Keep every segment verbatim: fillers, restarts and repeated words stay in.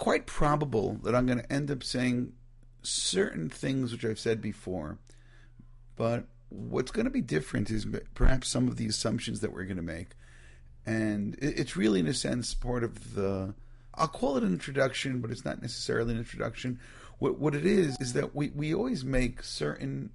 quite probable that I'm going to end up saying certain things which I've said before, but what's going to be different is perhaps some of the assumptions that we're going to make. And it's really, in a sense, part of the, I'll call it an introduction, but it's not necessarily an introduction. What what it is, is that we, we always make certain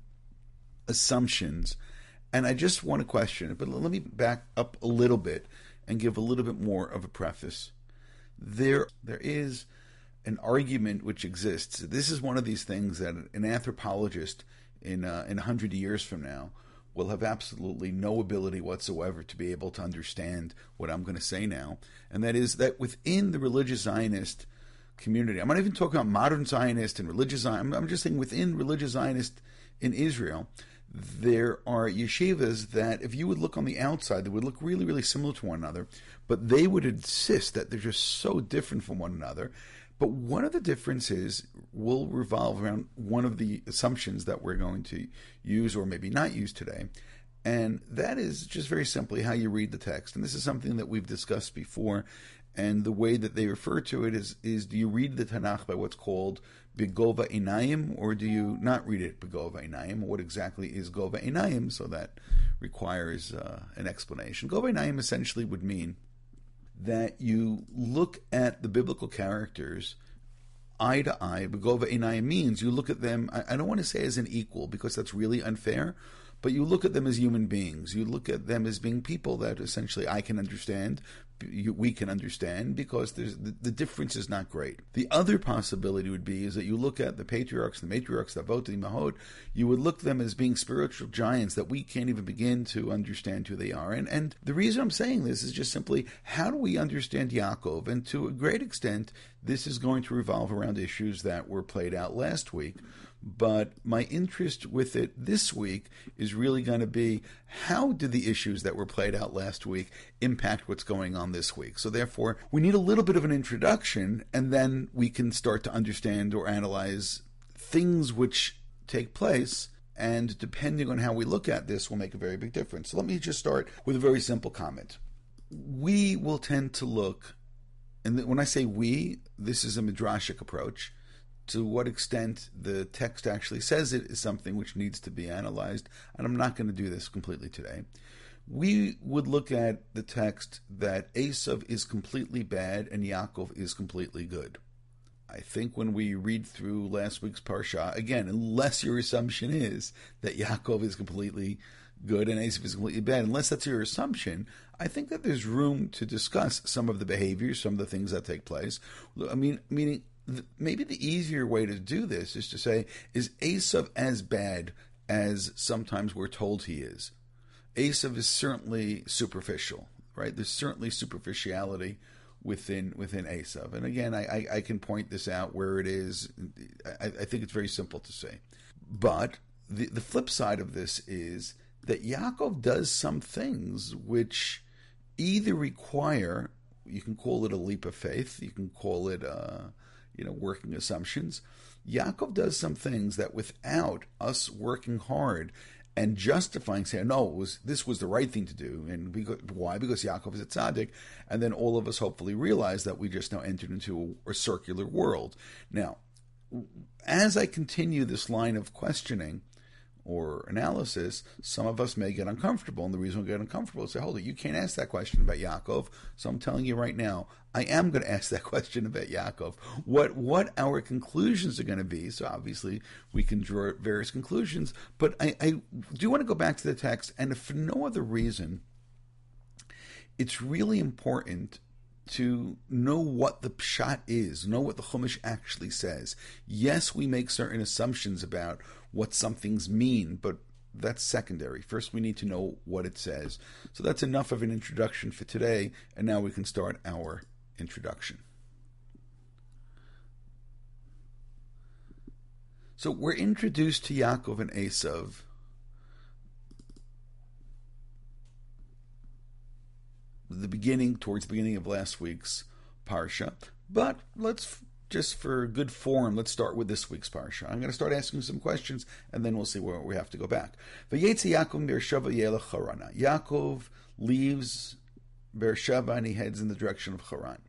assumptions, and I just want to question it. But let me back up a little bit and give a little bit more of a preface. There, there is an argument which exists. This is one of these things that an anthropologist in uh, in a hundred years from now will have absolutely no ability whatsoever to be able to understand what I'm going to say now, and that is that within the religious Zionist community, I'm not even talking about modern Zionist and religious Zionist, I'm just saying within religious Zionist in Israel, there are yeshivas that if you would look on the outside, they would look really, really similar to one another, but they would insist that they're just so different from one another. But one of the differences will revolve around one of the assumptions that we're going to use or maybe not use today. And that is just very simply how you read the text. And this is something that we've discussed before. And the way that they refer to it is, is do you read the Tanakh by what's called Begova Einayim, or do you not read it Begova Einayim? What exactly is Gova Einayim? So that requires uh, an explanation. Gova Einayim essentially would mean that you look at the biblical characters eye to eye. Begova Einayim means you look at them, I, I don't want to say as an equal because that's really unfair, but you look at them as human beings. You look at them as being people that essentially I can understand, you, we can understand, because there's, the, the difference is not great. The other possibility would be is that you look at the patriarchs, the matriarchs, the Avot, the Imahot, you would look at them as being spiritual giants that we can't even begin to understand who they are. And, and the reason I'm saying this is just simply, how do we understand Yaakov? And to a great extent, this is going to revolve around issues that were played out last week. But my interest with it this week is really going to be, how did the issues that were played out last week impact what's going on this week? So therefore, we need a little bit of an introduction, and then we can start to understand or analyze things which take place, and depending on how we look at this will make a very big difference. So let me just start with a very simple comment. We will tend to look, and when I say we, this is a midrashic approach. To what extent the text actually says it is something which needs to be analyzed, and I'm not going to do this completely today. We would look at the text that Esav is completely bad and Yaakov is completely good. I think when we read through last week's Parsha, again, unless your assumption is that Yaakov is completely good and Esav is completely bad, unless that's your assumption, I think that there's room to discuss some of the behaviors, some of the things that take place. I mean, meaning, maybe the easier way to do this is to say, is Esav as bad as sometimes we're told he is? Esav is certainly superficial, right? There's certainly superficiality within within Esav. And again, I, I, I can point this out where it is. I, I think it's very simple to say. But the, the flip side of this is that Yaakov does some things which either require, you can call it a leap of faith, you can call it uh you know, working assumptions. Yaakov does some things that without us working hard and justifying, saying, no, it was, this was the right thing to do. And because, why? Because Yaakov is a tzaddik. And then all of us hopefully realize that we just now entered into a, a circular world. Now, as I continue this line of questioning or analysis, some of us may get uncomfortable. And the reason we get uncomfortable is say, hold it, you can't ask that question about Yaakov. So I'm telling you right now, I am going to ask that question about Yaakov. What what our conclusions are going to be. So obviously we can draw various conclusions. But I, I do want to go back to the text. And if for no other reason, it's really important to know what the pshat is, know what the Chumash actually says. Yes, we make certain assumptions about what some things mean, but that's secondary. First, we need to know what it says. So that's enough of an introduction for today, and now we can start our introduction. So we're introduced to Yaakov and Esav the beginning, towards the beginning of last week's Parsha. But let's, just for good form, let's start with this week's Parsha. I'm going to start asking some questions, and then we'll see where we have to go back. Vayetzi Yaakov Beersheva Yelech Harana. Yaakov leaves Beersheba, and he heads in the direction of Haran.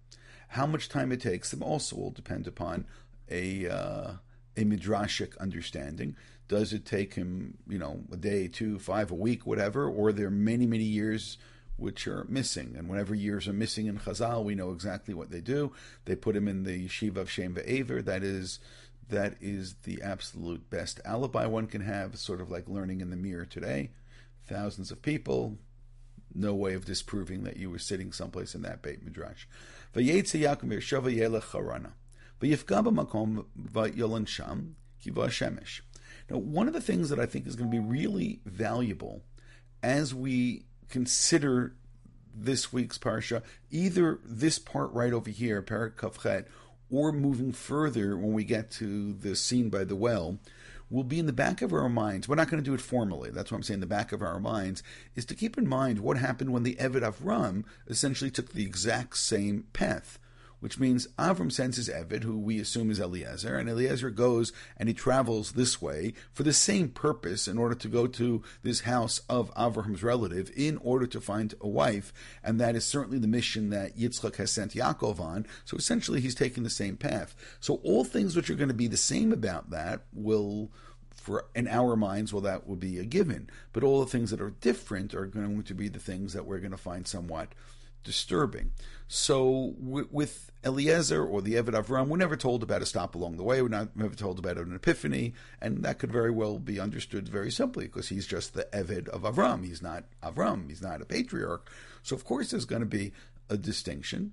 How much time it takes them also will depend upon a uh, a midrashic understanding. Does it take him, you know, a day, two, five, a week, whatever, or are there many, many years which are missing? And whenever years are missing in Chazal, we know exactly what they do. They put him in the yeshiva of Shem Ve'aver. That is, that is the absolute best alibi one can have, sort of like learning in the mirror today. Thousands of people, no way of disproving that you were sitting someplace in that Beit Midrash. V'yetze Yaakov Beersheva yelech Harana. V'yifga b'makom v'yolan sham kiva shemesh. Now, one of the things that I think is going to be really valuable as we consider this week's parsha, either this part right over here, Perek Kavchet, or moving further when we get to the scene by the well, will be in the back of our minds. We're not going to do it formally. That's what I'm saying. The back of our minds is to keep in mind what happened when the Eved Avram essentially took the exact same path, which means Avram sends his Eved, who we assume is Eliezer, and Eliezer goes and he travels this way for the same purpose in order to go to this house of Avram's relative in order to find a wife, and that is certainly the mission that Yitzchak has sent Yaakov on. So essentially he's taking the same path. So all things which are going to be the same about that will, for in our minds, well, that would be a given. But all the things that are different are going to be the things that we're going to find somewhat disturbing. So w- with Eliezer or the Eved Avram, we're never told about a stop along the way. We're not never told about an epiphany, and that could very well be understood very simply because he's just the Eved of Avram. He's not Avram. He's not a patriarch. So of course there's going to be a distinction.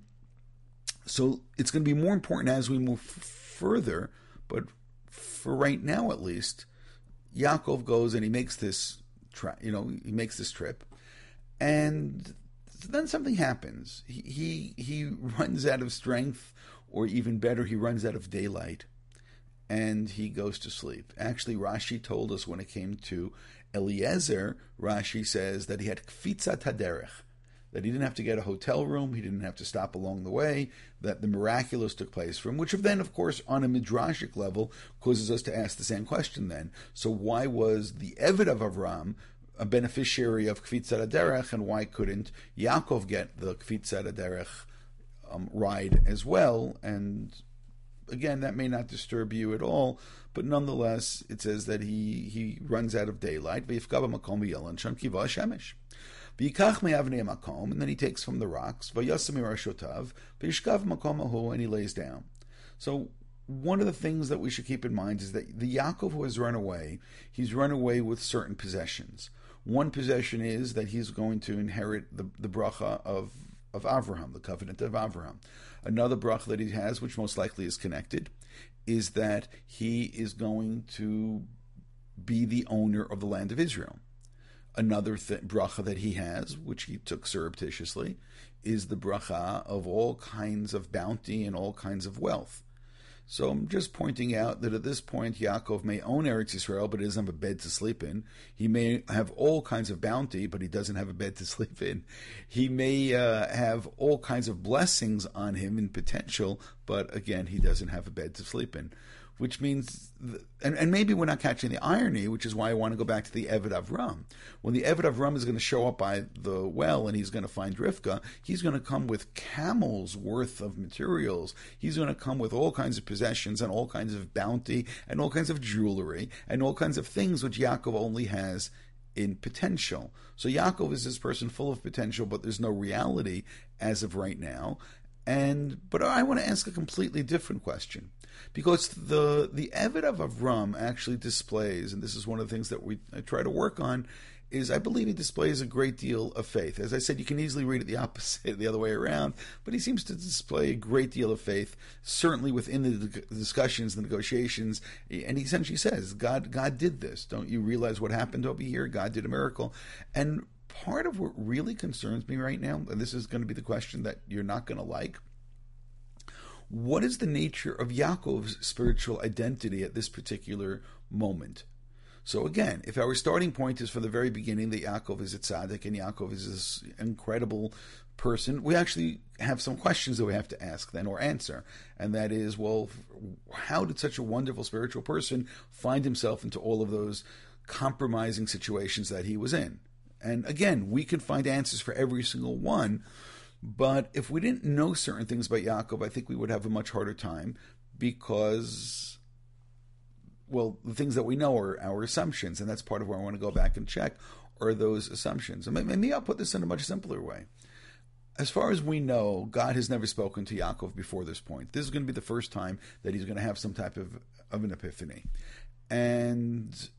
So it's going to be more important as we move f- further, but for right now at least, Yaakov goes and he makes this, tra- you know, he makes this trip, and then something happens. He, he he runs out of strength, or even better, he runs out of daylight, and he goes to sleep. Actually, Rashi told us when it came to Eliezer, Rashi says that he had kfitzat haderech, that he didn't have to get a hotel room, he didn't have to stop along the way, that the miraculous took place for him, which then, of course, on a midrashic level, causes us to ask the same question then. So why was the Eved of Avram a beneficiary of Kfitzat HaDerech, and why couldn't Yaakov get the Kfitzat HaDerech um, ride as well? And again, that may not disturb you at all, but nonetheless, it says that he, he runs out of daylight. V'yifka b'makom v'yolan sham kiva shemesh. V'yikach me'avnei makom, and then he takes from the rocks. V'yasam mirashotav v'yishkav makom ahu, and he lays down. So one of the things that we should keep in mind is that the Yaakov who has run away, he's run away with certain possessions. One possession is that he's going to inherit the, the bracha of, of Avraham, the covenant of Avraham. Another bracha that he has, which most likely is connected, is that he is going to be the owner of the land of Israel. Another th- bracha that he has, which he took surreptitiously, is the bracha of all kinds of bounty and all kinds of wealth. So I'm just pointing out that at this point, Yaakov may own Eretz Yisrael, but he doesn't have a bed to sleep in. He may have all kinds of bounty, but he doesn't have a bed to sleep in. He may uh, have all kinds of blessings on him in potential, but again, he doesn't have a bed to sleep in. Which means, th- and, and maybe we're not catching the irony, which is why I want to go back to the Eved Avram. When the Eved Avram is going to show up by the well and he's going to find Rivka, he's going to come with camels worth of materials. He's going to come with all kinds of possessions and all kinds of bounty and all kinds of jewelry and all kinds of things which Yaakov only has in potential. So Yaakov is this person full of potential, but there's no reality as of right now. And but I want to ask a completely different question, because the the Eved of Avram actually displays, and this is one of the things that we I try to work on, is I believe he displays a great deal of faith. As I said, you can easily read it the opposite, the other way around, but he seems to display a great deal of faith, certainly within the discussions, the negotiations, and he essentially says, God, God did this. Don't you realize what happened over here? God did a miracle. And part of what really concerns me right now, and this is going to be the question that you're not going to like, what is the nature of Yaakov's spiritual identity at this particular moment? So again, if our starting point is from the very beginning that Yaakov is a tzaddik and Yaakov is this incredible person, we actually have some questions that we have to ask then or answer. And that is, well, how did such a wonderful spiritual person find himself into all of those compromising situations that he was in? And again, we can find answers for every single one, But if we didn't know certain things about Yaakov, I think we would have a much harder time because, well, the things that we know are our assumptions, and that's part of where I want to go back and check are those assumptions. And maybe I'll put this in a much simpler way. As far as we know, God has never spoken to Yaakov before this point. This is going to be the first time that he's going to have some type of, of an epiphany. And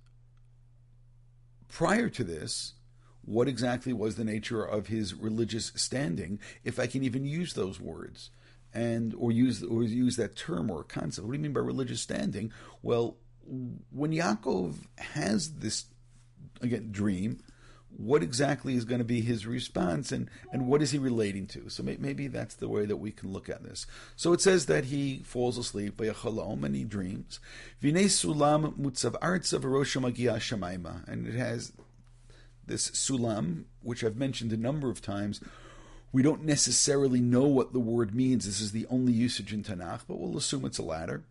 prior to this, what exactly was the nature of his religious standing, if I can even use those words, and or use or use that term or concept? What do you mean by religious standing? Well, when Yaakov has this, again, dream, what exactly is going to be his response, and, and what is he relating to? So may, maybe that's the way that we can look at this. So it says that he falls asleep by a chalom, and he dreams. V'nei sulam mutzav artzav v'rosham agia shamayma. And it has this sulam, which I've mentioned a number of times. We don't necessarily know what the word means. This is the only usage in Tanakh, but we'll assume it's a ladder.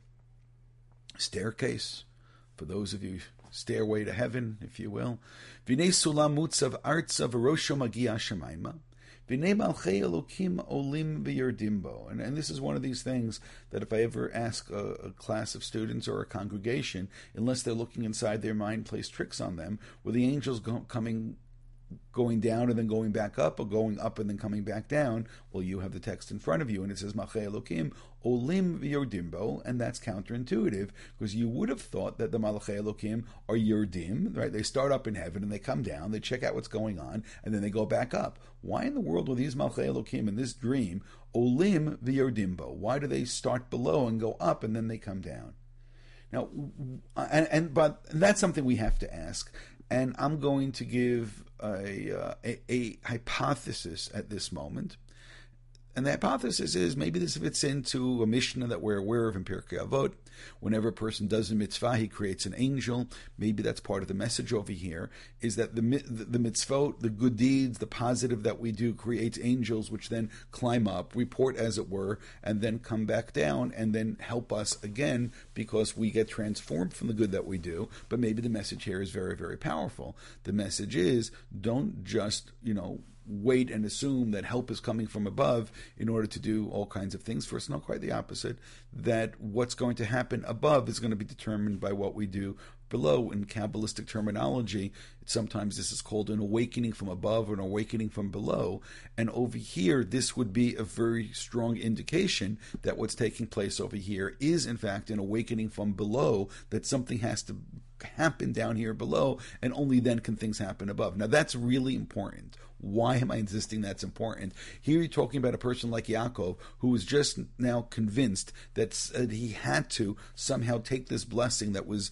Staircase, for those of you, stairway to heaven, if you will. V'nei sulam mutzav artzav v'rosham agia shamayma. V'nei malchei elokim olim v'yerdimbo. And, and this is one of these things that if I ever ask a, a class of students or a congregation, unless they're looking inside their mind, plays tricks on them, where the angels go, coming going down and then going back up, or going up and then coming back down, well, you have the text in front of you, and it says, Malchei Elokim, Olim v'Yordimbo, and that's counterintuitive, because you would have thought that the Malchei Elokim are Yordim, right? They start up in heaven, and they come down, they check out what's going on, and then they go back up. Why in the world were these Malchei Elokim in this dream, Olim v'Yordimbo? Why do they start below and go up, and then they come down? Now, and, and but that's something we have to ask, and I'm going to give a, uh, a, a hypothesis at this moment. And the hypothesis is maybe this fits into a Mishnah that we're aware of in Pirkei Avot. Whenever a person does a mitzvah, he creates an angel. Maybe that's part of the message over here, is that the, the, the mitzvot, the good deeds, the positive that we do creates angels, which then climb up, report as it were, and then come back down and then help us again because we get transformed from the good that we do. But maybe the message here is very, very powerful. The message is, don't just, you know, wait and assume that help is coming from above in order to do all kinds of things. For us, not quite the opposite, that what's going to happen above is going to be determined by what we do below. In Kabbalistic terminology, sometimes this is called an awakening from above or an awakening from below. And over here, this would be a very strong indication that what's taking place over here is, in fact, an awakening from below, that something has to happen down here below, and only then can things happen above. Now, that's really important. Why am I insisting that's important? Here you're talking about a person like Yaakov, who was just now convinced that uh, he had to somehow take this blessing that was,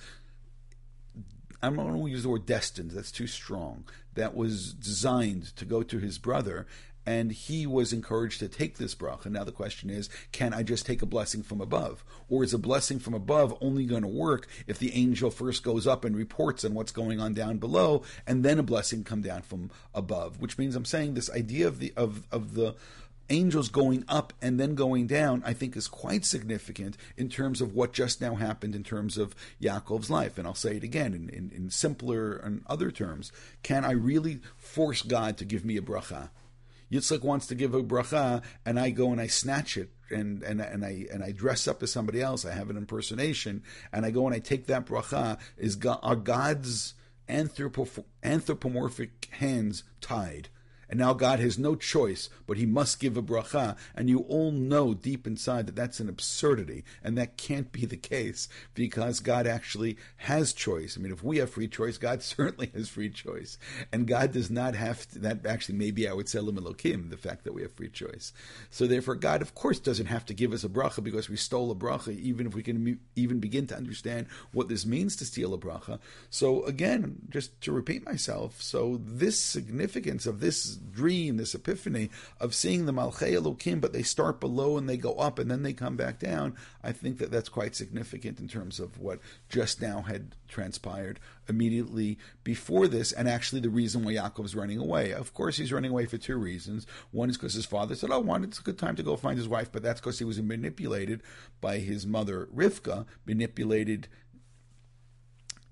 I don't want to use the word destined, that's too strong, that was designed to go to his brother, and he was encouraged to take this bracha. Now the question is, can I just take a blessing from above? Or is a blessing from above only going to work if the angel first goes up and reports on what's going on down below, and then a blessing come down from above? Which means I'm saying this idea of the of, of the angels going up and then going down, I think, is quite significant in terms of what just now happened in terms of Yaakov's life. And I'll say it again in, in, in simpler and other terms. Can I really force God to give me a bracha? Yitzchak wants to give a bracha, and I go and I snatch it, and, and, and I and I dress up as somebody else. I have an impersonation, and I go and I take that bracha. Is God, are God's anthropo, anthropomorphic hands tied? And now God has no choice, but he must give a bracha. And you all know deep inside that that's an absurdity, and that can't be the case, because God actually has choice. I mean, if we have free choice, God certainly has free choice. And God does not have to, that actually maybe I would say Elim Elokim, the fact that we have free choice. So therefore, God, of course, doesn't have to give us a bracha because we stole a bracha, even if we can even begin to understand what this means to steal a bracha. So again, just to repeat myself, so this significance of this dream, this epiphany of seeing the Malchei Elokim, but they start below and they go up and then they come back down, I think that that's quite significant in terms of what just now had transpired immediately before this, and actually the reason why Yaakov is running away. Of course, he's running away for two reasons. One is because his father said, oh, one, it's a good time to go find his wife, but that's because he was manipulated by his mother, Rivka, manipulated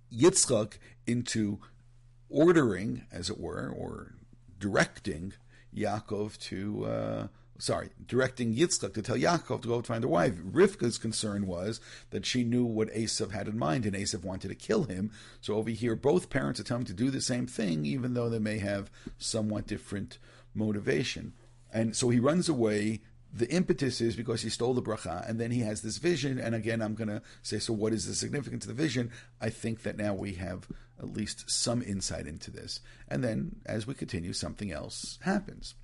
Yitzchak into ordering, as it were, or directing Yaakov to, uh, sorry, directing Yitzchak to tell Yaakov to go find a wife. Rivka's concern was that she knew what Esav had in mind, and Esav wanted to kill him. So over here, both parents are telling him to do the same thing, even though they may have somewhat different motivation. And so he runs away. The impetus is because he stole the bracha, and then he has this vision. And again, I'm going to say, so what is the significance of the vision? I think that now we have at least some insight into this. And then, as we continue, something else happens.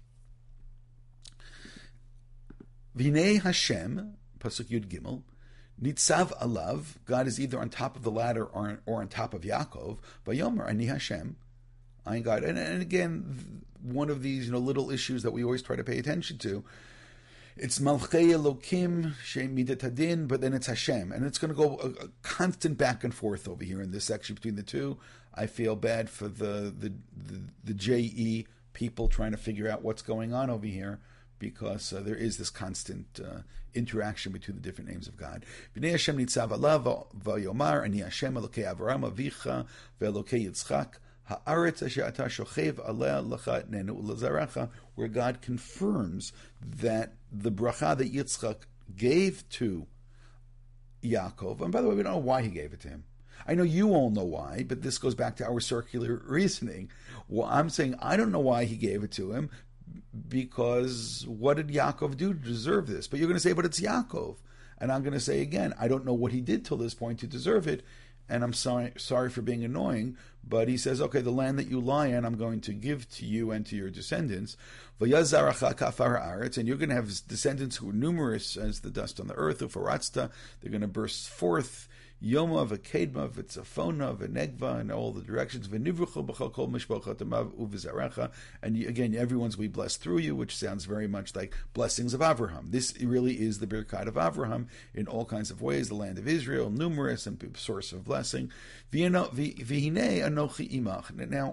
V'nei Hashem, Pasuk Yud Gimel, Nitzav Alav, God is either on top of the ladder or, or on top of Yaakov, Vayomer Ani Hashem, I am God. And, and again, one of these you know little issues that we always try to pay attention to, it's Malchei Elokim, Shem Midat Hadin, but then it's Hashem. And it's going to go a, a constant back and forth over here in this section between the two. I feel bad for the, the, the, the J E people trying to figure out what's going on over here, because uh, there is this constant uh, interaction between the different names of God. V'nei Hashem nitzav alav v'yomar ani Hashem Elokei Avraham avicha ve'Elokei Yitzchak ha'aretz asher ata shochev aleh lecha nenu u'lezarecha, where God confirms that the bracha that Yitzchak gave to Yaakov, and by the way, we don't know why he gave it to him. I know you all know why, but this goes back to our circular reasoning. Well, I'm saying I don't know why he gave it to him, because what did Yaakov do to deserve this? But you're going to say, but it's Yaakov. And I'm going to say again, I don't know what he did till this point to deserve it, and I'm sorry sorry for being annoying, but he says, okay, the land that you lie in, I'm going to give to you and to your descendants. And you're going to have descendants who are numerous as the dust on the earth. They're going to burst forth. Yoma v'kedma v'tzafona v'negva in all the directions. V'nivrucha b'chol kol mishpochat amav u'v'zarecha. And again, everyone's we blessed through you, which sounds very much like blessings of Avraham. This really is the Birkat of Avraham in all kinds of ways. The land of Israel, numerous and source of blessing. V'hinei anochi imach. Now,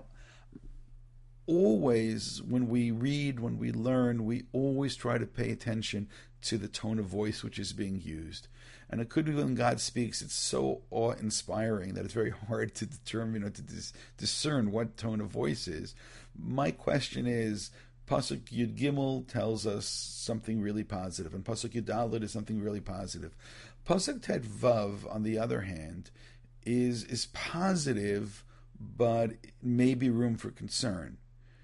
always when we read, when we learn, we always try to pay attention to the tone of voice which is being used. And it could be when God speaks, it's so awe-inspiring that it's very hard to determine, you know, to dis- discern what tone of voice is. My question is, Pasuk Yud Gimel tells us something really positive, and Pasuk Yud Dalet is something really positive. Pasuk Tet Vav, on the other hand, is is positive, but maybe room for concern.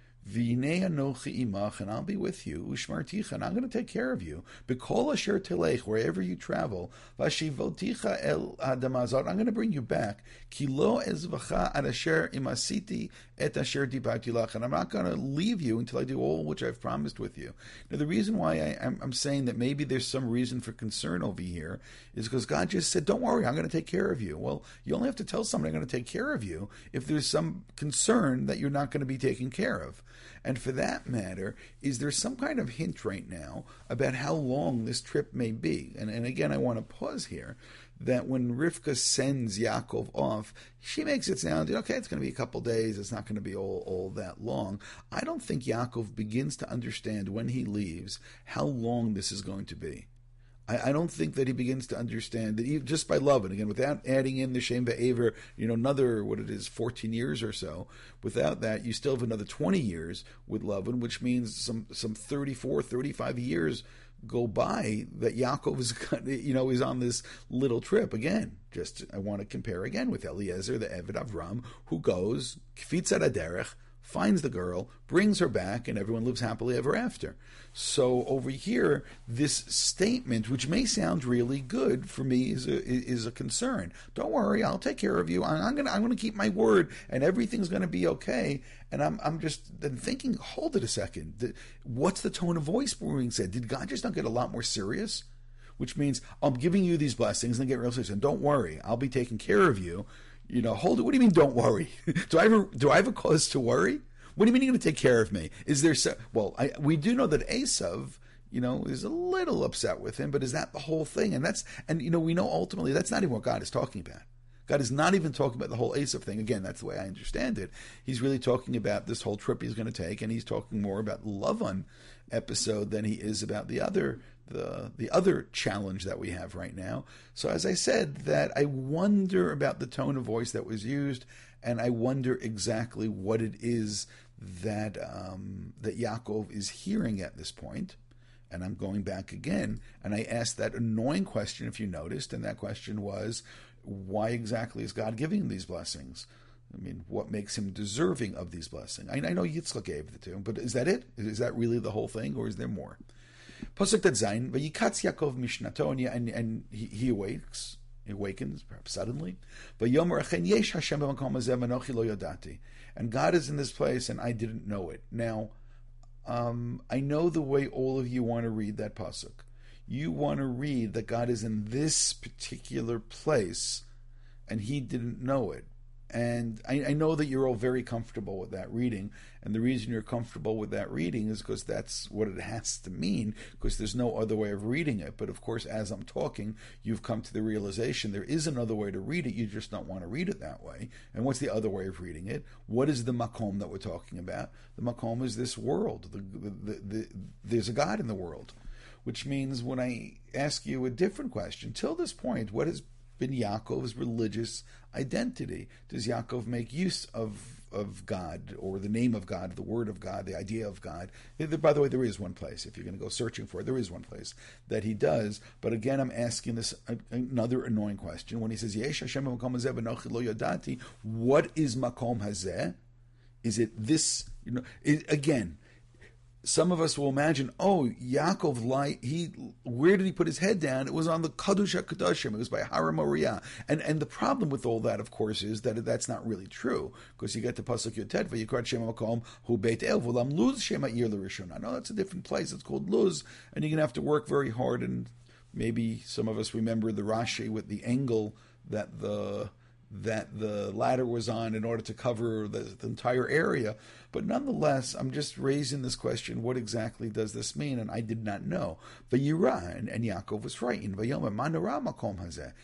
V'nei anochi imach, and I'll be with you. Ushmarticha, and I'm going to take care of you. B'kol asher telech, wherever you travel. V'ashivoticha el adamazot, I'm going to bring you back. Ki lo ezvacha ad asher imasiti et asher dibarti lach, and I'm not going to leave you until I do all which I've promised with you. Now, the reason why I, I'm, I'm saying that maybe there's some reason for concern over here is because God just said, don't worry, I'm going to take care of you. Well, you only have to tell somebody I'm going to take care of you if there's some concern that you're not going to be taken care of. And for that matter, is there some kind of hint right now about how long this trip may be? And, and again, I want to pause here, that when Rivka sends Yaakov off, she makes it sound, okay, it's going to be a couple days, it's not going to be all, all that long. I don't think Yaakov begins to understand when he leaves how long this is going to be. I, I don't think that he begins to understand that he, just by love, and again, without adding in the Shem Be'aver, you know, another, what it is, fourteen years or so, without that, you still have another twenty years with Lavan, which means some, some thirty-four, thirty-five years go by that Yaakov is, you know, is on this little trip. Again, just, I want to compare again with Eliezer, the Eved Avram, who goes, Kfitzat Aderech, finds the girl, brings her back, and everyone lives happily ever after. So over here, this statement, which may sound really good for me, is a, is a concern. Don't worry, I'll take care of you. I'm gonna I'm gonna keep my word, and everything's gonna be okay. And I'm I'm just then thinking, hold it a second. What's the tone of voice being said? Did God just not get a lot more serious? Which means I'm giving you these blessings, and get real serious. And don't worry, I'll be taking care of you. You know, hold it. What do you mean, don't worry? do I have a, do I have a cause to worry? What do you mean you're going to take care of me? Is there so, well, I, we do know that Esav, you know, is a little upset with him, but is that the whole thing? And that's, and you know, we know ultimately that's not even what God is talking about. God is not even talking about the whole Esav thing. Again, that's the way I understand it. He's really talking about this whole trip he's going to take, and he's talking more about the Lavan episode than he is about the other the the other challenge that we have right now. So as I said, that I wonder about the tone of voice that was used, and I wonder exactly what it is that um, that Yaakov is hearing at this point. And I'm going back again, and I asked that annoying question, if you noticed, and that question was, why exactly is God giving him these blessings? I mean, what makes him deserving of these blessings? I, I know Yitzchak gave it to him, but is that it? Is that really the whole thing, or is there more? Pasuk Tet Zayin, Vayikatz Yaakov Mishnato, and, and he, he awakes, he awakens, perhaps suddenly. Vayomer Achen Yesh Hashem b'makom hazeh v'anochi lo yodati. And God is in this place, and I didn't know it. Now, Um, I know the way all of you want to read that pasuk. You want to read that God is in this particular place, and He didn't know it. And I, I know that you're all very comfortable with that reading, and the reason you're comfortable with that reading is because that's what it has to mean, because there's no other way of reading it. But of course, as I'm talking, you've come to the realization there is another way to read it, you just don't want to read it that way. And what's the other way of reading it? What is the makom that we're talking about? The makom is this world. The, the, the, the, there's a God in the world, which means when I ask you a different question, till this point, what has been Yaakov's religious identity? Does Yaakov make use of of God, or the name of God, the word of God, the idea of God? By the way, there is one place, if you're going to go searching for it, there is one place that he does. But again, I'm asking this another annoying question. When he says, Yesh Hashem makom hazeh v'anochi lo yodati, what is makom hazeh? Is it this, you know, it, again, some of us will imagine, oh, Yaakov, lie, he, where did he put his head down? It was on the Kadush HaKadoshim. It was by Har Moriah. And and the problem with all that, of course, is that that's not really true. Because you get to Pasuk Yotet, Vayikrat Shem HaMakom Hu Beit El, V'lam Luz Shem HaIr L'Rishona. No, that's a different place. It's called Luz. And you're going to have to work very hard. And maybe some of us remember the Rashi with the angle that the that the ladder was on in order to cover the, the entire area. But nonetheless, I'm just raising this question, what exactly does this mean? And I did not know. Vayira, and, and Yaakov was frightened. Vayomer, ma nara makom hazeh.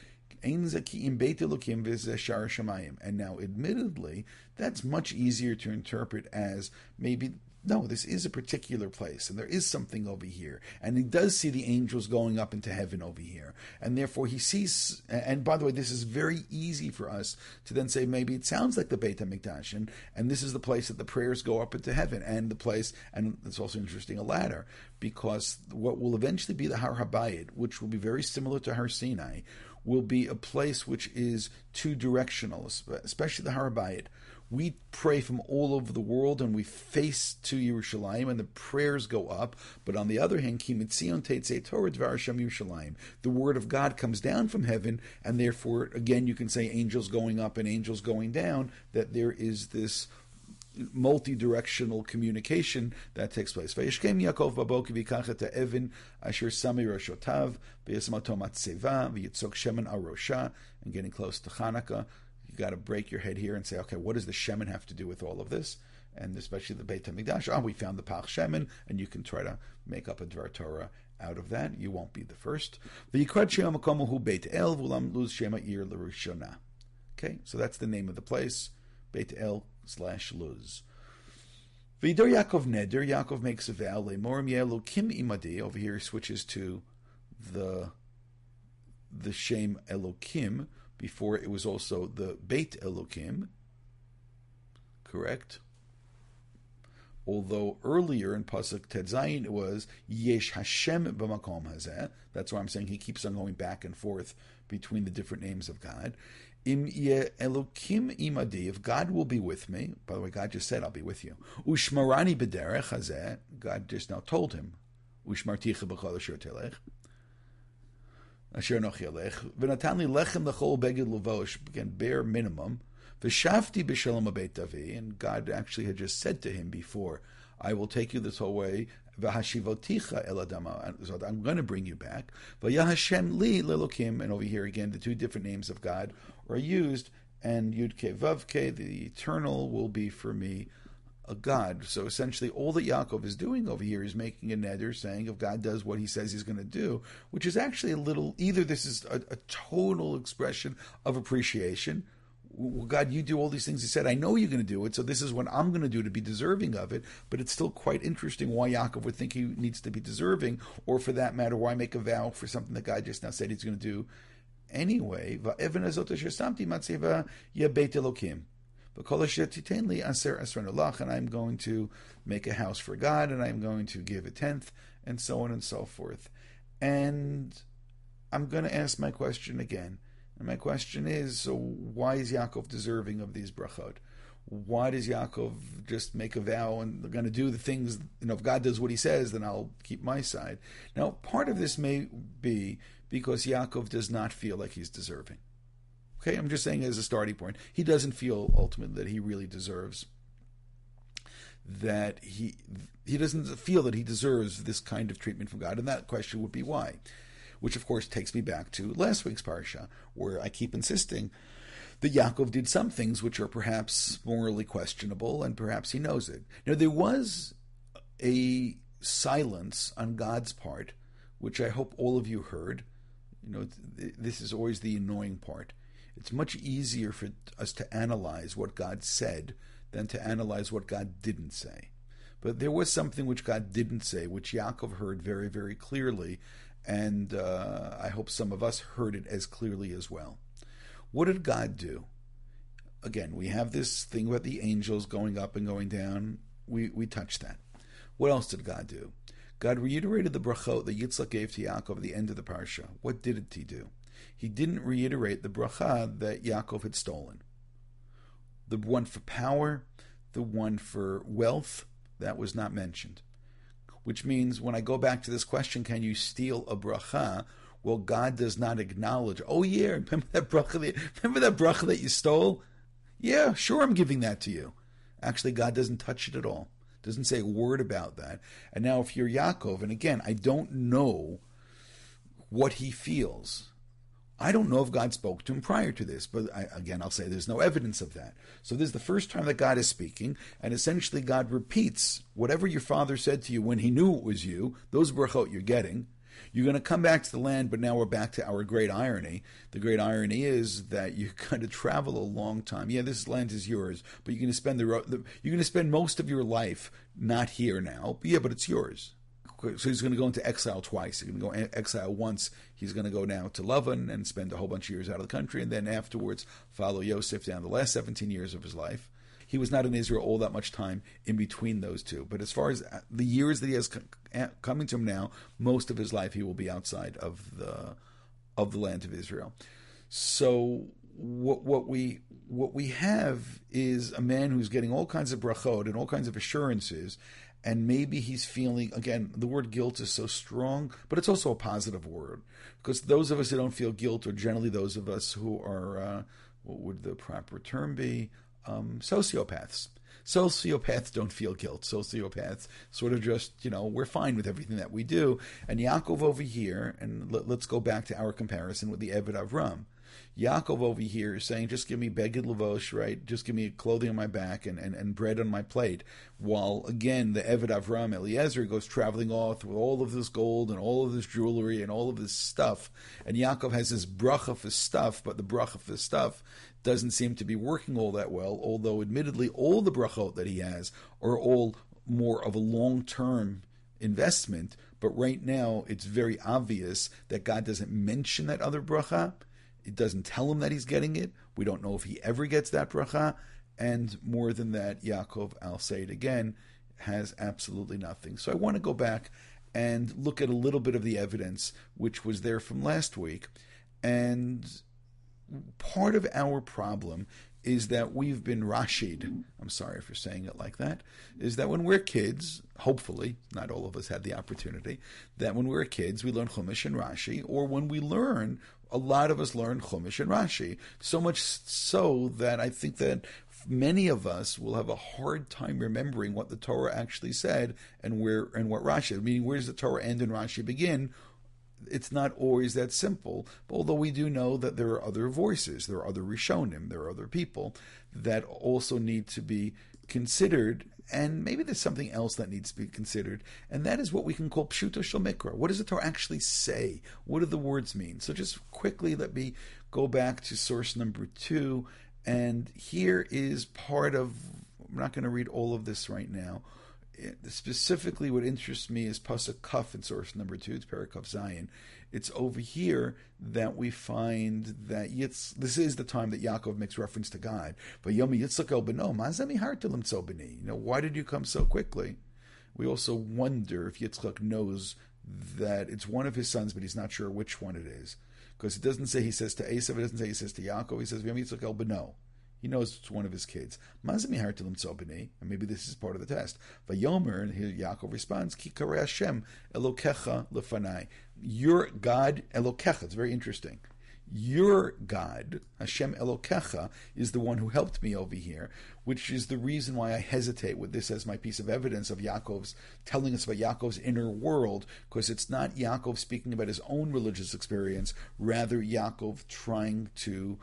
And now, admittedly, that's much easier to interpret as maybe, no, this is a particular place, and there is something over here. And he does see the angels going up into heaven over here. And therefore he sees, and by the way, this is very easy for us to then say, maybe it sounds like the Beit HaMikdash, and, and this is the place that the prayers go up into heaven, and the place, and it's also interesting, a ladder, because what will eventually be the Har HaBayit, which will be very similar to Har Sinai, will be a place which is two-directional, especially the Har HaBayit. We pray from all over the world, and we face to Yerushalayim, and the prayers go up. But on the other hand, Ki mitzion teitzei Torah dvar Hashem Yerushalayim. The word of God comes down from heaven, and therefore, again, you can say angels going up and angels going down, that there is this multi-directional communication that takes place. Vayishkem Yaakov baboker v'yikach et ha'evin asher samei roshotav v'yasmato matzeva v'yitzok shemen al rosha. And getting close to Hanukkah, you got to break your head here and say, okay, what does the shemen have to do with all of this? And especially the Beit HaMikdash. Oh, we found the Pach Shemen, and you can try to make up a Dvar Torah out of that. You won't be the first. V'yikrad Shem HaMakom Hu Beit El V'ulam Luz Shem HaIr L'Rishona. Okay, so that's the name of the place, Beit El slash Luz. V'yidor Yaakov Neder, Yaakov makes a vow, Le'morim Ye'elokim Imadi. Over here he switches to the the Shem Elokim. Before it was also the Beit Elokim, correct? Although earlier in Pasuk Tet Zayin it was Yesh Hashem b'makom hazeh. That's why I'm saying he keeps on going back and forth between the different names of God. Im ye Elokim imadi, if God will be with me. By the way, God just said, I'll be with you. Ushmarani b'derech hazeh. God just now told him, Ushmarticha b'chol asher telech. Asher nochi alech. V'natan li lechem l'chol beged levosh. Again, bare minimum. V'shavti b'shalom abeit Davi. And God actually had just said to him before, I will take you this whole way. V'hashivoticha el adama. So I'm going to bring you back. V'yah Hashem li lelokim. And over here again, the two different names of God are used. And Yud-Ke Vav-Ke, the eternal, will be for me a God. So essentially all that Yaakov is doing over here is making a neder, saying if God does what he says he's going to do, which is actually a little, either this is a, a total expression of appreciation. Well, God, you do all these things. He said, I know you're going to do it, so this is what I'm going to do to be deserving of it. But it's still quite interesting why Yaakov would think he needs to be deserving, or for that matter, why make a vow for something that God just now said he's going to do anyway. and I'm going to make a house for God, and I'm going to give a tenth, and so on and so forth. And I'm going to ask my question again. And my question is, so why is Yaakov deserving of these brachot? Why does Yaakov just make a vow and they're going to do the things, you know, if God does what he says, then I'll keep my side. Now, part of this may be because Yaakov does not feel like he's deserving. Okay, I'm just saying as a starting point. He doesn't feel ultimately that he really deserves, that he he doesn't feel that he deserves this kind of treatment from God. And that question would be why? Which, of course, takes me back to last week's parsha, where I keep insisting that Yaakov did some things which are perhaps morally questionable, and perhaps he knows it. Now, there was a silence on God's part, which I hope all of you heard. You know, this is always the annoying part. It's much easier for us to analyze what God said than to analyze what God didn't say. But there was something which God didn't say, which Yaakov heard very, very clearly, and uh, I hope some of us heard it as clearly as well. What did God do? Again, we have this thing about the angels going up and going down. We we touched that. What else did God do? God reiterated the brachot that Yitzchak gave to Yaakov at the end of the parsha. What did he do? He didn't reiterate the bracha that Yaakov had stolen. The one for power, the one for wealth, that was not mentioned. Which means when I go back to this question, can you steal a bracha? Well, God does not acknowledge, oh yeah, remember that bracha that, remember that bracha that you stole? Yeah, sure, I'm giving that to you. Actually, God doesn't touch it at all. Doesn't say a word about that. And now if you're Yaakov, and again, I don't know what he feels. I don't know if God spoke to him prior to this, but I, again, I'll say there's no evidence of that. So this is the first time that God is speaking, and essentially God repeats whatever your father said to you when he knew it was you, those brachot you're getting. You're going to come back to the land, but now we're back to our great irony. The great irony is that you're going to travel a long time. Yeah, this land is yours, but you're going to spend the, the you're going to spend most of your life not here now. But yeah, but it's yours. So he's going to go into exile twice. He's going to go into exile once. He's going to go now to Lavan and spend a whole bunch of years out of the country, and then afterwards follow Yosef down the last seventeen years of his life. He was not in Israel all that much time in between those two. But as far as the years that he has coming to him now, most of his life he will be outside of the of the land of Israel. So what what we what we have is a man who's getting all kinds of brachot and all kinds of assurances, and maybe he's feeling, again, the word guilt is so strong, but it's also a positive word, because those of us who don't feel guilt are generally those of us who are, uh, what would the proper term be? Um, sociopaths. Sociopaths don't feel guilt. Sociopaths sort of just, you know, we're fine with everything that we do. And Yaakov over here, and let, let's go back to our comparison with the Eved Avram. Yaakov over here is saying, just give me beged levosh, right? Just give me clothing on my back and, and, and bread on my plate. While, again, the Eved Avram, Eliezer, goes traveling off with all of this gold and all of this jewelry and all of this stuff. And Yaakov has this bracha for stuff, but the bracha for stuff doesn't seem to be working all that well, although admittedly all the brachot that he has are all more of a long-term investment. But right now it's very obvious that God doesn't mention that other bracha. It doesn't tell him that he's getting it. We don't know if he ever gets that bracha. And more than that, Yaakov, I'll say it again, has absolutely nothing. So I want to go back and look at a little bit of the evidence which was there from last week. And part of our problem is that we've been Rashi'd, I'm sorry for saying it like that, is that when we're kids, hopefully, not all of us had the opportunity, that when we're kids we learn Chumash and Rashi, or when we learn, a lot of us learn Chumash and Rashi, so much so that I think that many of us will have a hard time remembering what the Torah actually said and where and what Rashi, meaning where does the Torah end and Rashi begin. It's not always that simple, although we do know that there are other voices, there are other Rishonim, there are other people that also need to be considered, and maybe there's something else that needs to be considered, and that is what we can call Pshuto Shel Mikra. What does the Torah actually say? What do the words mean? So just quickly, let me go back to source number two, and here is part of, I'm not going to read all of this right now, specifically what interests me is Pasuk Kaf in source number two, it's Parakaf Zion. It's over here that we find that Yitz, this is the time that Yaakov makes reference to God. But Yomi Yitzchak el Beno, Mazami Hartilim so B'ni. You know, why did you come so quickly? We also wonder if Yitzchak knows that it's one of his sons, but he's not sure which one it is. Because it doesn't say he says to Esav, it doesn't say he says to Yaakov, he says Yomi Yitzchak el Beno. He knows it's one of his kids. And maybe this is part of the test. Vayomer, and here Yaakov responds, Ki karei Hashem Elokecha lefanai. Your God, Elokecha, it's very interesting. Your God, Hashem Elokecha, is the one who helped me over here, which is the reason why I hesitate with this as my piece of evidence of Yaakov's, telling us about Yaakov's inner world, because it's not Yaakov speaking about his own religious experience, rather Yaakov trying to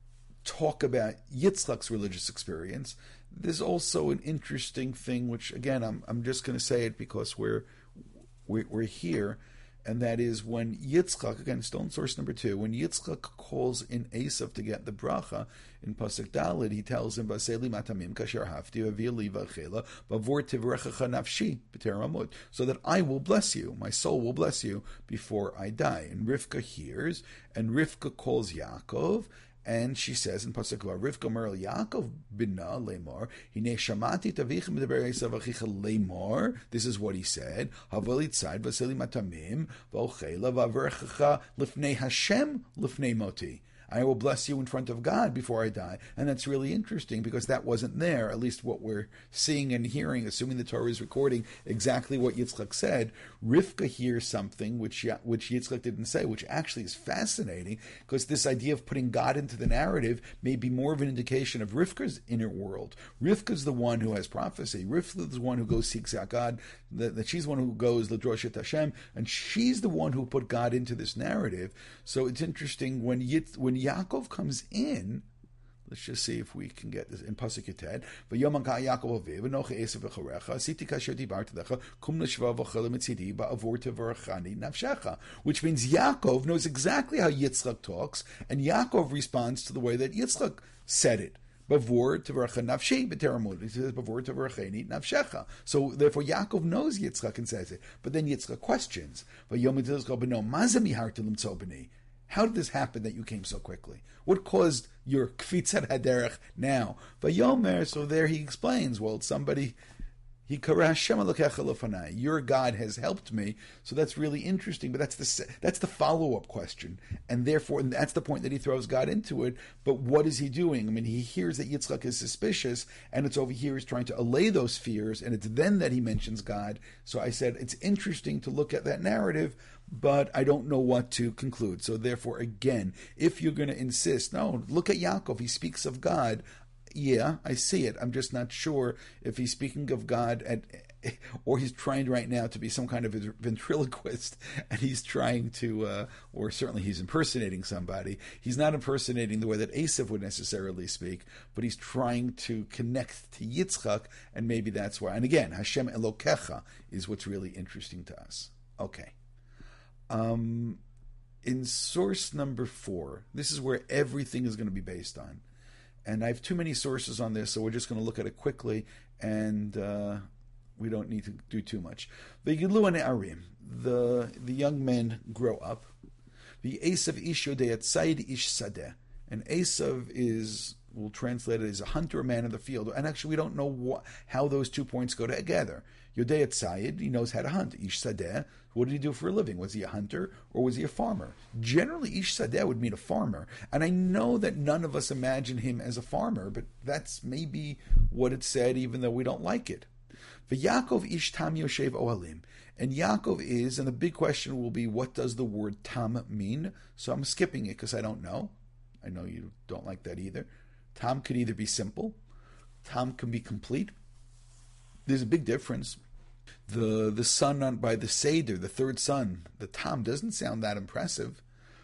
talk about Yitzchak's religious experience. There's also an interesting thing, which again, I'm I'm just going to say it because we're, we're we're here, and that is when Yitzchak, again, stone source number two, when Yitzchak calls in Esav to get the bracha in Pasuk Daled, he tells him, "Vaseli matamim kasher hafti avili v'achela bavor tivrechacha nafshi b'teramut," so that I will bless you, my soul will bless you before I die. And Rivka hears, and Rivka calls Yaakov. And she says in Pasuk Rivka Merel Yaakov Bina Lemor Hine Shamati Tavich Medaber Esav Achicha Lemor. This is what he said. Havali Tzad Vasili Matamim V'Ochela V'Averchacha Lifnei Hashem Lifnei Moti. I will bless you in front of God before I die. And that's really interesting because that wasn't there, at least what we're seeing and hearing, assuming the Torah is recording exactly what Yitzchak said. Rivka hears something which which Yitzchak didn't say, which actually is fascinating because this idea of putting God into the narrative may be more of an indication of Rivka's inner world. Rivka's the one who has prophecy. Rivka's the one who goes seeks out God, that, that she's the one who goes L'drosh et Hashem, and she's the one who put God into this narrative. So it's interesting when Yitz, when Yaakov comes in. Let's just see if we can get this in Pasuk Yoted. V'yom Yaakov aviv v'noch Esav v'chorecha asiti kasher dibarti lecha kum l'shva v'chel mitzidi ba'avor tevarachani nafshecha. Which means Yaakov knows exactly how Yitzchak talks, and Yaakov responds to the way that Yitzchak said it. Bavor tevarcha nafshi b'teramud. He says bavor tevarachani nafshecha. So therefore Yaakov knows Yitzchak and says it. But then Yitzchak questions. V'yom Yitzchak b'no mazami harti l'mtzo b'ni. How did this happen that you came so quickly? What caused your kfitzat haderech now? Vayomer, so there he explains, well, somebody, he karash Shem Elokecha lefanai. Your God has helped me. So that's really interesting, but that's the that's the follow-up question. And therefore, and that's the point that he throws God into it. But what is he doing? I mean, he hears that Yitzchak is suspicious, and it's over here he's trying to allay those fears, and it's then that he mentions God. So I said, it's interesting to look at that narrative, but I don't know what to conclude. So therefore, again, if you're going to insist, no, look at Yaakov, he speaks of God. Yeah, I see it. I'm just not sure if he's speaking of God at, or he's trying right now to be some kind of a ventriloquist, and he's trying to, uh, or certainly he's impersonating somebody. He's not impersonating the way that Esav would necessarily speak, but he's trying to connect to Yitzchak, and maybe that's why. And again, Hashem Elokecha is what's really interesting to us. Okay. Um, in source number four, this is where everything is going to be based on. And I have too many sources on this, so we're just going to look at it quickly, and uh, we don't need to do too much. The Gilu Ne'arim, the the young men grow up. The Esav ish yodei tzayid ish sadeh. And Esav is, we'll translate it as a hunter, a man in the field. And actually, we don't know what, how those two points go together. Yodei tzayid, he knows how to hunt. Ish sadeh, what did he do for a living? Was he a hunter or was he a farmer? Generally, Ish Sadeh would mean a farmer. And I know that none of us imagine him as a farmer, but that's maybe what it said, even though we don't like it. V'Yaakov Ish Tam Yoshev Ohalim. And Yaakov is, and the big question will be, what does the word Tam mean? So I'm skipping it because I don't know. I know you don't like that either. Tam could either be simple. Tam can be complete. There's a big difference. The the son on, by the Seder, the third son, the Tam doesn't sound that impressive.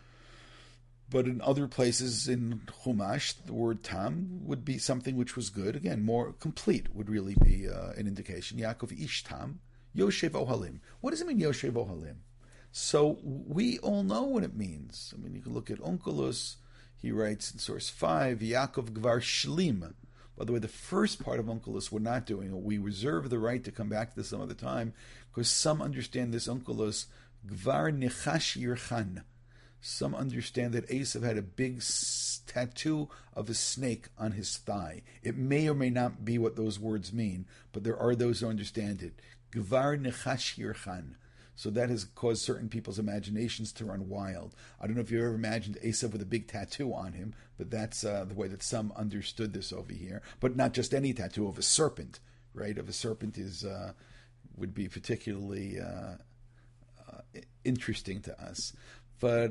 But in other places in Chumash, the word Tam would be something which was good. Again, more complete would really be uh, an indication. Yaakov Ish Tam, Yoshev Ohalim. What does it mean, Yoshev Ohalim? So we all know what it means. I mean, you can look at Onkelos. He writes in source five, Yaakov Gvar Shlim, By the way, the first part of Onkelos we're not doing. We reserve the right to come back to this some other time, because some understand this Onkelos Gvar Nechash Yirchan. Some understand that Esav had a big s- tattoo of a snake on his thigh. It may or may not be what those words mean, but there are those who understand it. Gvar Nechash Yirchan. So that has caused certain people's imaginations to run wild. I don't know if you've ever imagined Esav with a big tattoo on him, but that's uh, the way that some understood this over here. But not just any tattoo, of a serpent, right? Of a serpent is uh, would be particularly uh, uh, interesting to us. But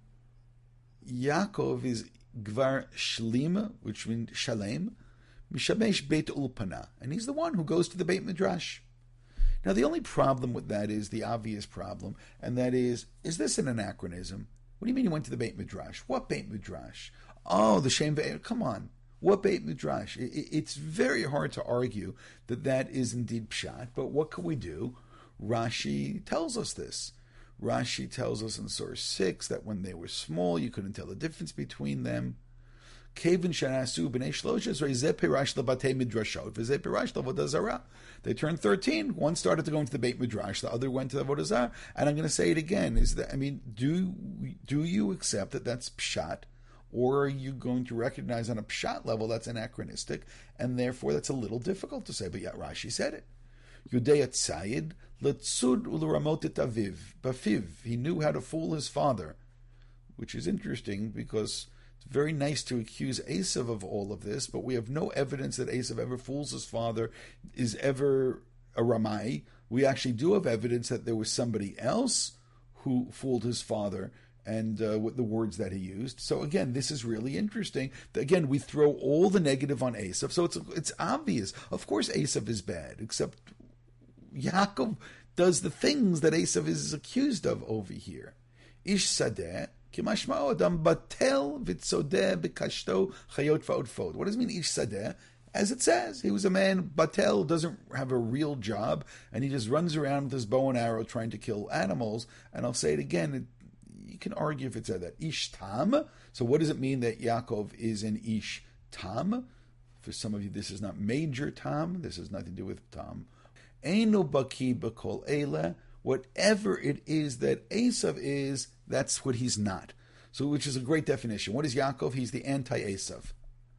Yaakov is Gvar Shlima, which means Shalem, Mishamesh Beit Ulpana, and he's the one who goes to the Beit Midrash. Now, the only problem with that is the obvious problem, and that is, is this an anachronism? What do you mean he went to the Beit Midrash? What Beit Midrash? Oh, the Shem Ve'er, come on. What Beit Midrash? It, it, it's very hard to argue that that is indeed Pshat, but what can we do? Rashi tells us this. Rashi tells us in source six that when they were small, you couldn't tell the difference between them. They turned thirteen. One started to go into the Beit Midrash, the other went to the Avodah Zarah. And I'm going to say it again: is that I mean, do do you accept that that's pshat, or are you going to recognize on a pshat level that's anachronistic, and therefore that's a little difficult to say? But yet Rashi said it. Yudei Tzayid letzud u'leramot et aviv bafiv. He knew how to fool his father, which is interesting because it's very nice to accuse Esav of all of this, but we have no evidence that Esav ever fools his father, is ever a Ramai. We actually do have evidence that there was somebody else who fooled his father, and uh, with the words that he used. So again, this is really interesting. Again, we throw all the negative on Esav, so it's it's obvious. Of course, Esav is bad, except Yaakov does the things that Esav is accused of over here. Ish sadeh kimashmao adam batel v'tzodeh b'kashto chayot va'od fod. What does it mean, ish sadeh? As it says, he was a man, batel, doesn't have a real job, and he just runs around with his bow and arrow trying to kill animals. And I'll say it again, it, you can argue if it said that. Ish tam. So what does it mean that Yaakov is an ish tam? For some of you, this is not major tam. This has nothing to do with tam. Eino baki b'kol eila. Whatever it is that Esav is, that's what he's not. So, which is a great definition. What is Yaakov? He's the anti-Esav.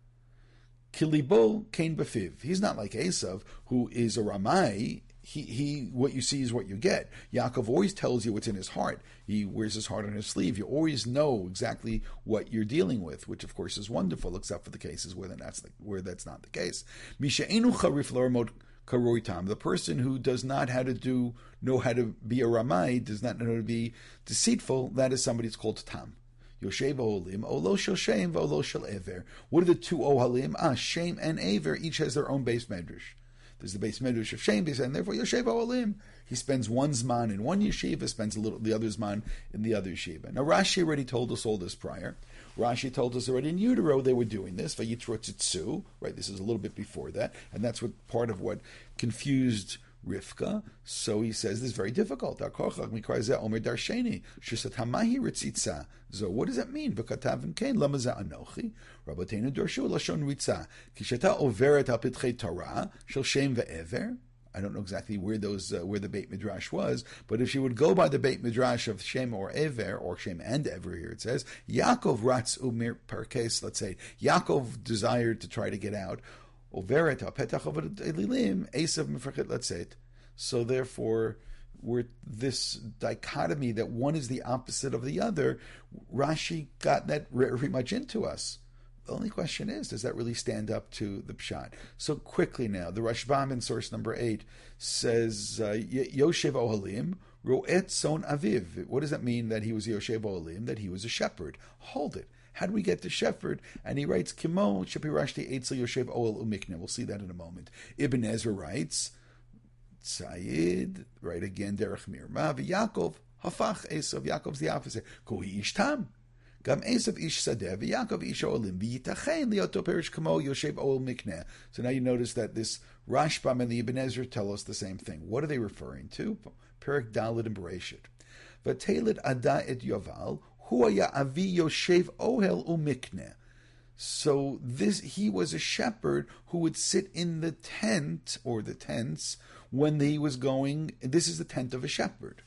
Kilibo kain b'fiv. He's not like Esav, who is a Ramai. He, he, what you see is what you get. Yaakov always tells you what's in his heart. He wears his heart on his sleeve. You always know exactly what you're dealing with, which of course is wonderful, except for the cases where that's the, where that's not the case. Misha enu charif l'ramot karoi tam. The person who does not how to do know how to be a Ramai, does not know how to be deceitful. That is somebody who's called tam. Yoshev ohalim, olo shel shem, olo shel ever. What are the two ohalim? Ah, shem and aver each has their own base medrash. There's the base medrash of Shem, and therefore Yoshev Olim. He spends one zman in one yeshiva, spends a little the other zman in the other yeshiva. Now Rashi already told us all this prior. Rashi told us already in utero they were doing this. Vayitro right? This is a little bit before that, and that's what part of what confused Rivka. So he says this is very difficult. So what does that mean? Rabbeinu darshu lashon ritza. Kishata overet al pitchei Torah shel shem ve'ever. I don't know exactly where those uh, where the Beit Midrash was, but if she would go by the Beit Midrash of Shem or Ever, or Shem and Ever here it says, Yaakov ratz umir parkes, let's say, Yaakov desired to try to get out. Overet al petach of elilim, Esav mifrachet, let's say it. So therefore, we're this dichotomy that one is the opposite of the other, Rashi got that very much into us. The only question is, does that really stand up to the Pshat? So quickly now, the Rashbam in source number eight says, Yoshev Ohalim, Ro'et Son Aviv. What does that mean that he was Yoshev Ohalim? That he was a shepherd. Hold it. How do we get to shepherd? And he writes, Kimo Shapirashti Eitzel Yoshev Ohel Umikne. We'll see that in a moment. Ibn Ezra writes, Tzayid, right again, Derech Mirma, Yaakov, Hafach Esav. Yaakov's the opposite. Kohi Ishtam. Gam Esav ish sadeh v'Yaakov ish olim v'yitachein liyoto perish kamo yoshev oil mikneh. So now you notice that this Rashbam and the Ibn Ezra tell us the same thing. What are they referring to? Perik Dalet and Bereshit. V'teled ada et Yoval hu haya avi yoshev ohel umikneh. So this he was a shepherd who would sit in the tent or the tents when he was going. This is the tent of a shepherd.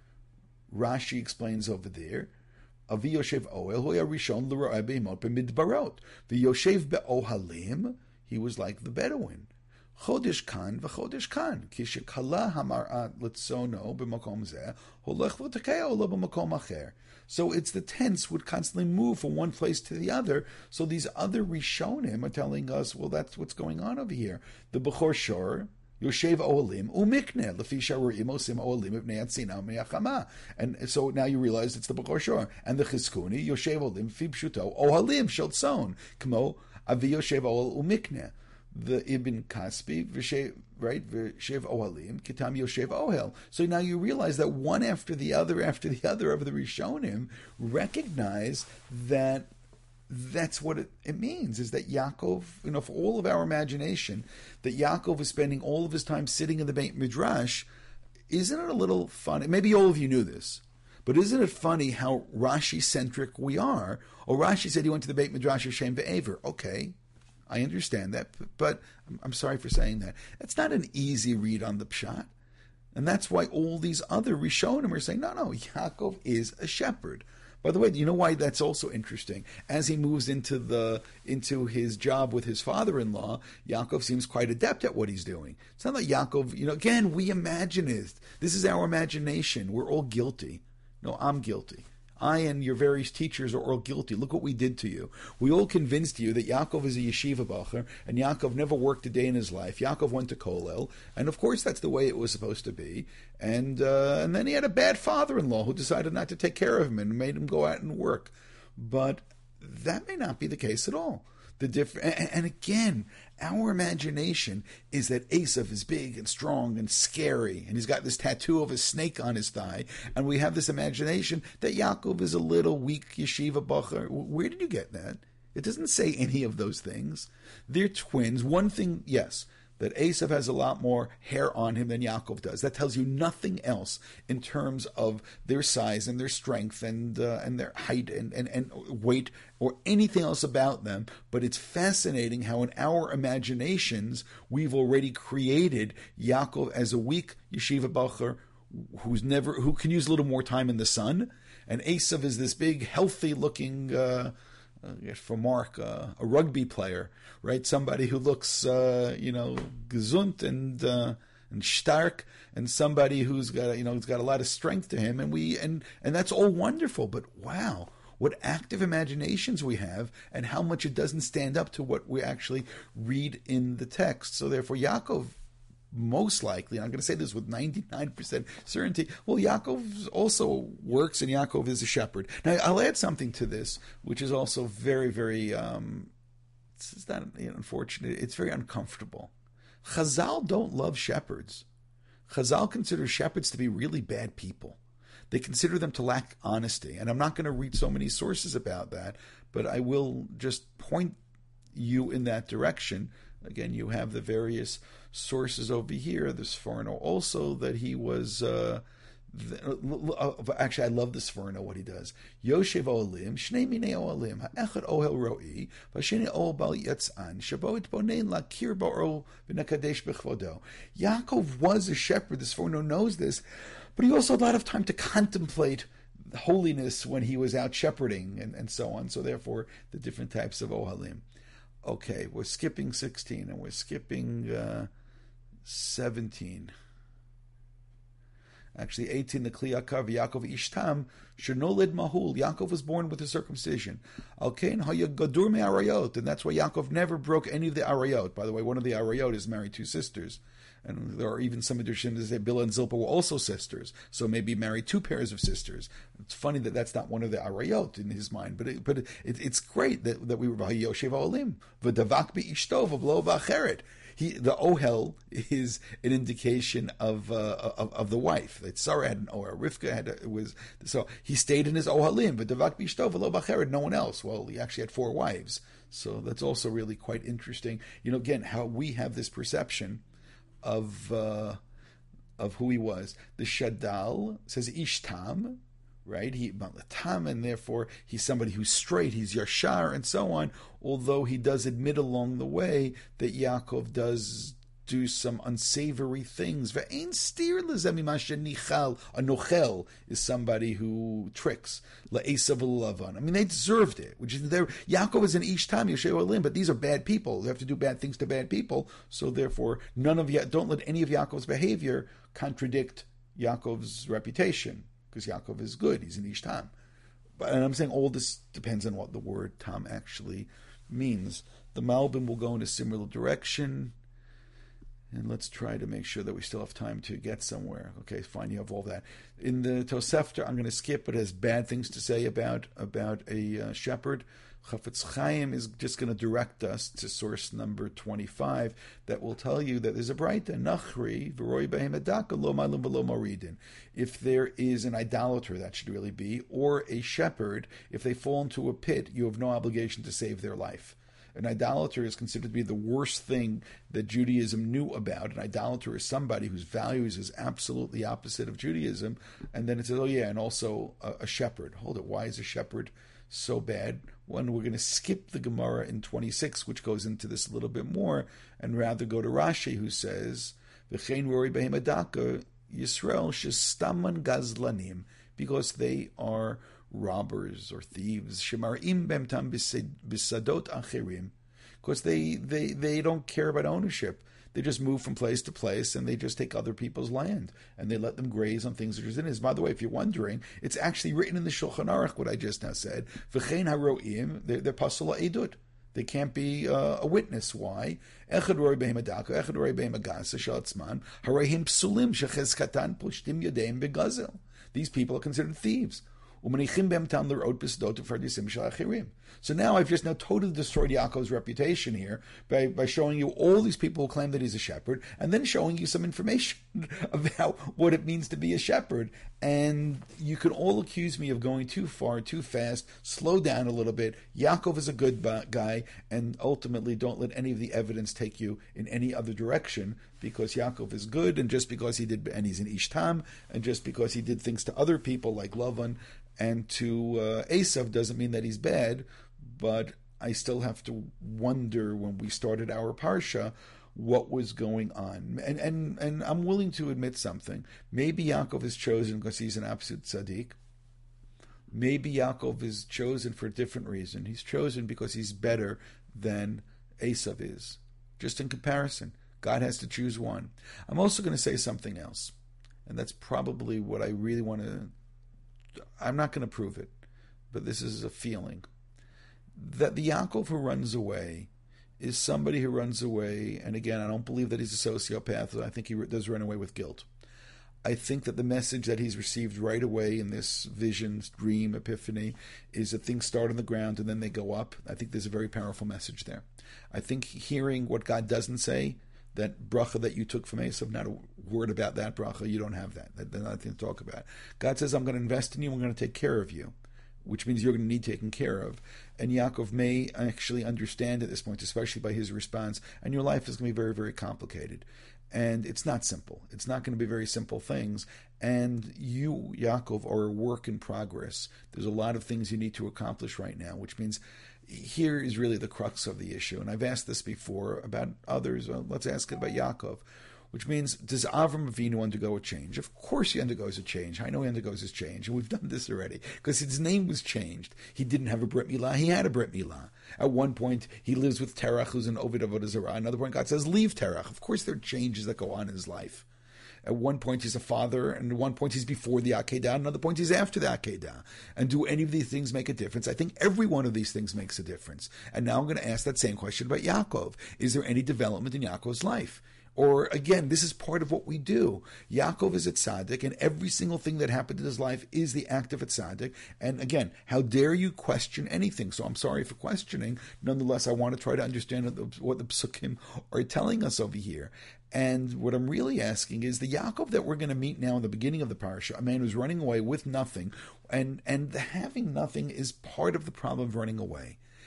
Rashi explains over there. Avi Yoshev Ohel Hoya Rishon L'Ro'eh Beimot B'Midbarot. V'Yoshev Be'ohalim. He was like the Bedouin. Chodesh kan v'chodesh kan. Kishekala hamar'at letzono b'makom zeh holech v'tekeo lo b'makom acher. So it's the tents would constantly move from one place to the other. So these other Rishonim are telling us, well, that's what's going on over here. The Bechor Shor, Yoshev Ohalim, Umikne, Lefi Sharuim Osim Ohalim Ibnei Atzina Me'achama. And so now you realize it's the Bechor Shor. And the Chizkuni, Yoshev Ohalim, Fi Pshuto, Ohalim Shel Tzon, Kmo Avi Yoshev Ohal Umikne. The Ibn Kaspi, Vishev, right? Vishev Ohalim, Kitam Yoshev Ohel. So now you realize that one after the other after the other of the Rishonim recognize that that's what it, it means, is that Yaakov, you know, for all of our imagination, that Yaakov is spending all of his time sitting in the Beit Midrash. Isn't it a little funny? Maybe all of you knew this, but isn't it funny how Rashi-centric we are? Or Rashi said he went to the Beit Midrash Hashem Ve'ever. Okay. I understand that, but I'm sorry for saying that. It's not an easy read on the Pshat. And that's why all these other Rishonim are saying, no, no, Yaakov is a shepherd. By the way, you know why that's also interesting? As he moves into the into his job with his father-in-law, Yaakov seems quite adept at what he's doing. It's not like Yaakov, you know, again, we imagine it. This is our imagination. We're all guilty. No, I'm guilty. I and your various teachers are all guilty. Look what we did to you. We all convinced you that Yaakov is a yeshiva bacher, and Yaakov never worked a day in his life. Yaakov went to Kollel, and of course that's the way it was supposed to be. And uh, and then he had a bad father-in-law who decided not to take care of him and made him go out and work. But that may not be the case at all. The diff- and, and again, our imagination is that Esav is big and strong and scary, and he's got this tattoo of a snake on his thigh, and we have this imagination that Yaakov is a little weak yeshiva bacher. Where did you get that? It doesn't say any of those things. They're twins. One thing, yes, that Esav has a lot more hair on him than Yaakov does. That tells you nothing else in terms of their size and their strength and uh, and their height and, and, and weight or anything else about them. But it's fascinating how in our imaginations we've already created Yaakov as a weak yeshiva bacher who's never who can use a little more time in the sun, and Esav is this big, healthy-looking. Uh, Uh, for Mark, uh, a rugby player, right? Somebody who looks, uh, you know, gesund and uh, and stark, and somebody who's got, you know, who's got a lot of strength to him, and we and and that's all wonderful. But wow, what active imaginations we have, and how much it doesn't stand up to what we actually read in the text. So therefore, Yaakov. Most likely, and I'm going to say this with ninety-nine percent certainty, well, Yaakov also works, and Yaakov is a shepherd. Now, I'll add something to this, which is also very, very, um, it's not you know, unfortunate, it's very uncomfortable. Chazal don't love shepherds. Chazal considers shepherds to be really bad people. They consider them to lack honesty, and I'm not going to read so many sources about that, but I will just point you in that direction. Again, you have the various sources over here. The Sforno also that he was. Uh, the, actually, I love the Sforno what he does. Yoshev Ohalim, Shnei Minei Ohalim, Ha'echad Ohel Ro'i, V'Sheni Ohel Bal Yatzan, Shabo Itbonein Lakir Ba'or V'Nakadesh B'Chvodo. Yaakov was a shepherd. The Sforno knows this, but he also had a lot of time to contemplate holiness when he was out shepherding and, and so on. So therefore, the different types of Ohalim. Okay, we're skipping sixteen and we're skipping uh, seventeen. Actually, eighteen, the Kli Yakar Yaakov Ishtam, Shenolid Mahul. Yaakov was born with a circumcision. Alkein Haya Gadur Me Arayot, and that's why Yaakov never broke any of the Arayot. By the way, one of the Arayot is married two sisters. And there are even some editions that say Bilhah and Zilpah were also sisters, so maybe married two pairs of sisters. It's funny that that's not one of the arayot in his mind, but it, but it, it, it's great that, that we were Yoshev Ohalim v'davak be'ishto v'lo v'acheret. He the ohel is an indication of uh, of, of the wife. That Sarah had an ohel, Rivka had a, was so he stayed in his ohalim v'davak be'ishto v'lo v'acheret. No one else. Well, he actually had four wives, so that's also really quite interesting. You know, again, how we have this perception of uh, of who he was. The Shadal says Ishtam, right? He Malatam, and therefore he's somebody who's straight, he's Yashar, and so on, although he does admit along the way that Yaakov does do some unsavory things. Ve'ein stir lezeh mima shenichal. A nochel is somebody who tricks. La'esav u'lavan. I mean, they deserved it. Which is there. Yaakov is an ish tam yoshev olim, but these are bad people. They have to do bad things to bad people. So therefore, none of Ya- don't let any of Yaakov's behavior contradict Yaakov's reputation, because Yaakov is good. He's an ish tam. But, and I'm saying all this depends on what the word tam actually means. The Malbim will go in a similar direction. And let's try to make sure that we still have time to get somewhere. Okay, fine, you have all that. In the Tosefta, I'm going to skip, but it has bad things to say about, about a uh, shepherd. Chafetz Chaim is just going to direct us to source number twenty-five that will tell you that there's a braita, Nachri, v'roi behem adaka, lo malim v'lo moridin. If there is an idolater, that should really be, or a shepherd, if they fall into a pit, you have no obligation to save their life. An idolater is considered to be the worst thing that Judaism knew about. An idolater is somebody whose values is absolutely opposite of Judaism. And then it says, oh yeah, and also a, a shepherd. Hold it, why is a shepherd so bad? When we're going to skip the Gemara in twenty-six, which goes into this a little bit more, and rather go to Rashi, who says, V'chein rori behem adaka Yisrael shestaman gazlanim, because they are robbers or thieves, shemarim bemtam bisadot achirim, because they, they, they don't care about ownership. They just move from place to place, and they just take other people's land, and they let them graze on things that are in it. By the way, if you're wondering, it's actually written in the Shulchan Aruch, what I just now said. V'chein haroim, they're, they're pasula edut. They can't be uh, a witness. Why? Echad roi behem adaka, echad roi behem agasa shalatzman, harayim psulim shechezkatan pushtim yodeim begazel. These people are considered thieves. So now I've just now totally destroyed Yaakov's reputation here by, by showing you all these people who claim that he's a shepherd, and then showing you some information about what it means to be a shepherd. And you can all accuse me of going too far, too fast, slow down a little bit. Yaakov is a good guy, and ultimately don't let any of the evidence take you in any other direction, because Yaakov is good, and just because he did, and he's an Ishtam, and just because he did things to other people like Lavan and to uh, Esav doesn't mean that he's bad. But I still have to wonder, when we started our parsha, what was going on. And and and I'm willing to admit something. Maybe Yaakov is chosen because he's an absolute tzaddik. Maybe Yaakov is chosen for a different reason. He's chosen because he's better than Esav is. Just in comparison, God has to choose one. I'm also going to say something else, and that's probably what I really want to... I'm not going to prove it, but this is a feeling. That the Yaakov who runs away is somebody who runs away, and again, I don't believe that he's a sociopath. I think he does run away with guilt. I think that the message that he's received right away in this vision, dream, epiphany, is that things start on the ground and then they go up. I think there's a very powerful message there. I think hearing what God doesn't say, that bracha that you took from Esav, not a word about that bracha, you don't have that. There's nothing to talk about. God says, I'm going to invest in you, I'm going to take care of you, which means you're going to need taken care of. And Yaakov may actually understand at this point, especially by his response, and your life is going to be very, very complicated. And it's not simple. It's not going to be very simple things. And you, Yaakov, are a work in progress. There's a lot of things you need to accomplish right now, which means here is really the crux of the issue. And I've asked this before about others. Well, let's ask it about Yaakov, which means, does Avram Avinu undergo a change? Of course he undergoes a change. I know he undergoes his change, and we've done this already, because his name was changed. He didn't have a Brit Milah. He had a Brit Milah. At one point, he lives with Terach, who's an Ovid Avodah Zarah. At another point, God says, leave Terach. Of course there are changes that go on in his life. At one point, he's a father, and at one point, he's before the Akedah, at another point, he's after the Akedah. And do any of these things make a difference? I think every one of these things makes a difference. And now I'm going to ask that same question about Yaakov. Is there any development in Yaakov's life? Or, again, this is part of what we do. Yaakov is a tzaddik, and every single thing that happened in his life is the act of a tzaddik. And, again, how dare you question anything? So I'm sorry for questioning. Nonetheless, I want to try to understand what the psukim are telling us over here. And what I'm really asking is, the Yaakov that we're going to meet now in the beginning of the parasha, a man who's running away with nothing, and, and the having nothing is part of the problem of running away.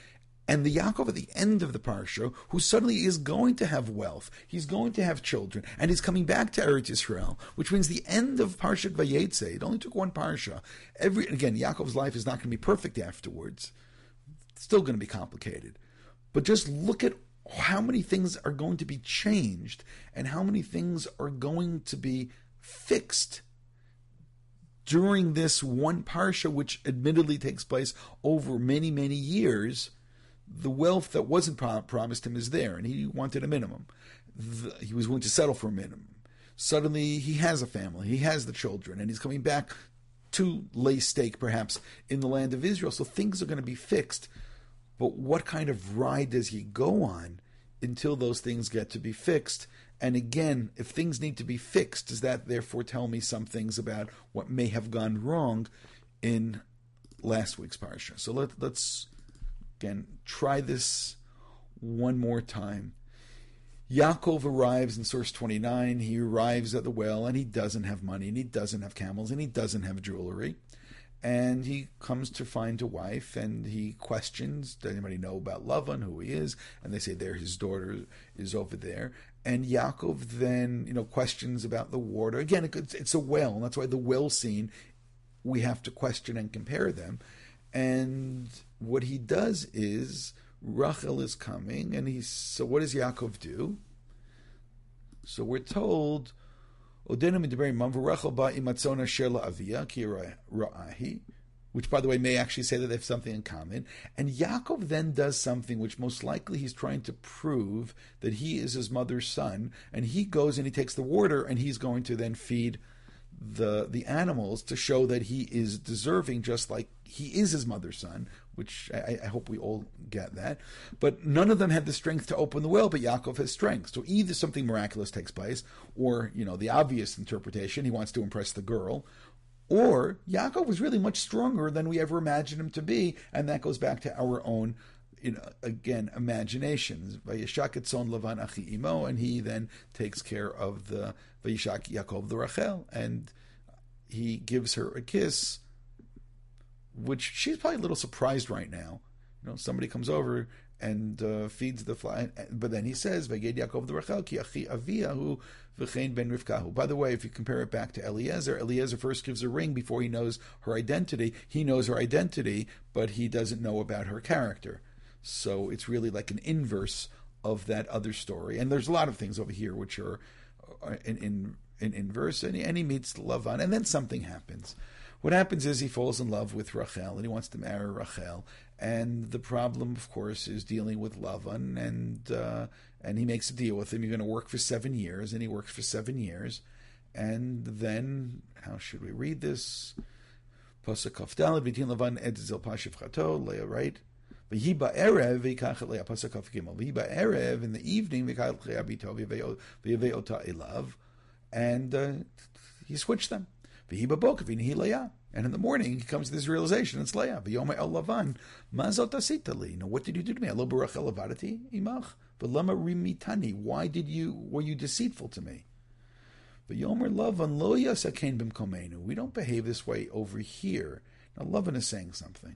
And the Yaakov at the end of the parsha, who suddenly is going to have wealth, he's going to have children, and he's coming back to Eretz Yisrael, which means the end of Parshat Vayetze. It only took one parsha. Every again, Yaakov's life is not going to be perfect afterwards. It's still going to be complicated. But just look at how many things are going to be changed and how many things are going to be fixed during this one parsha, which admittedly takes place over many, many years. The wealth that wasn't pro- promised him is there, and he wanted a minimum. The, he was willing to settle for a minimum. Suddenly, he has a family, he has the children, and he's coming back to lay stake, perhaps, in the land of Israel. So things are going to be fixed. But what kind of ride does he go on until those things get to be fixed? And again, if things need to be fixed, does that therefore tell me some things about what may have gone wrong in last week's parsha? So let, let's... Again, try this one more time. Yaakov arrives in source twenty-nine. He arrives at the well, and he doesn't have money, and he doesn't have camels, and he doesn't have jewelry. And he comes to find a wife, and he questions, does anybody know about Lavan, who he is? And they say there his daughter is over there. And Yaakov then, you know, questions about the water. Again, it's, it's a well, and that's why the well scene, we have to question and compare them. And what he does is, Rachel is coming, and he's, so what does Yaakov do? So we're told, which by the way may actually say that they have something in common. And Yaakov then does something which most likely he's trying to prove that he is his mother's son, and he goes and he takes the water, and he's going to then feed the the animals to show that he is deserving, just like he is his mother's son, which I, I hope we all get that. But none of them had the strength to open the well, but Yaakov has strength. So either something miraculous takes place, or, you know, the obvious interpretation, he wants to impress the girl, or Yaakov was really much stronger than we ever imagined him to be, and that goes back to our own, you know, again, imaginations. Vayishak etzon Lavan achi imo, and he then takes care of the Vayishak Yaakov the Rachel, and he gives her a kiss, which she's probably a little surprised right now. You know, somebody comes over and uh, feeds the fly, but then he says, "Vayed Yaakov the Rachel ki achi aviyahu v'chein ben Rivkahu." By the way, if you compare it back to Eliezer, Eliezer first gives a ring before he knows her identity. He knows her identity, but he doesn't know about her character. So it's really like an inverse of that other story. And there's a lot of things over here which are in in, in inverse, and he, and he meets Lavan, and then something happens. What happens is he falls in love with Rachel, and he wants to marry Rachel. And the problem, of course, is dealing with Lavan, and uh, and he makes a deal with him. You're going to work for seven years, and he works for seven years. And then, how should we read this? Pasuk Kaf Daled, V'tin Lavan et Zilpa Shivchato, Leah, right? V'yiba erev v'yikach Leah, Pasuk Kaf Gimel. V'yiba erev, in the evening, v'yikach Leah bito v'yevei ota elav. And uh, he switched them. And in the morning, he comes to this realization, it's Leah. Now, what did you do to me? Why did you, were you deceitful to me? We don't behave this way over here. Now, Lavan is saying something.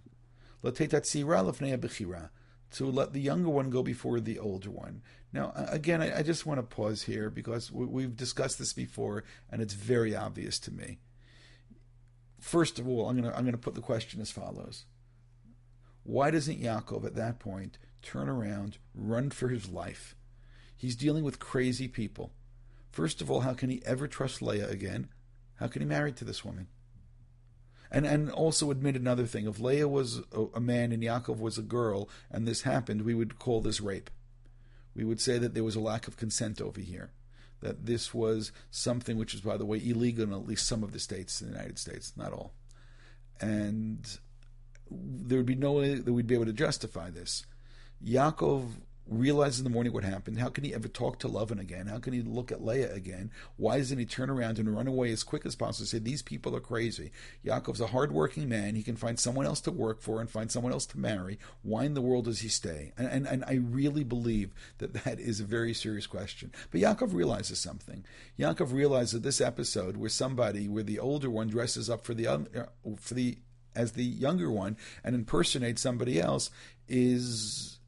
To let the younger one go before the older one. Now, again, I, I just want to pause here because we, we've discussed this before, and it's very obvious to me. First of all, I'm going to I'm going to put the question as follows: why doesn't Yaakov at that point turn around, run for his life? He's dealing with crazy people. First of all, how can he ever trust Leah again? How can he marry to this woman? And and also admit another thing: if Leah was a, a man and Yaakov was a girl, and this happened, we would call this rape. We would say that there was a lack of consent over here. That this was something which is, by the way, illegal in at least some of the states in the United States, not all. And there would be no way that we'd be able to justify this. Yaakov realizes in the morning what happened. How can he ever talk to Lavan again? How can he look at Leah again? Why doesn't he turn around and run away as quick as possible and say, these people are crazy? Yaakov's a hardworking man. He can find someone else to work for and find someone else to marry. Why in the world does he stay? And, and, and I really believe that that is a very serious question. But Yaakov realizes something. Yaakov realizes this episode where somebody, where the older one dresses up for the uh, for the as the younger one and impersonates somebody else is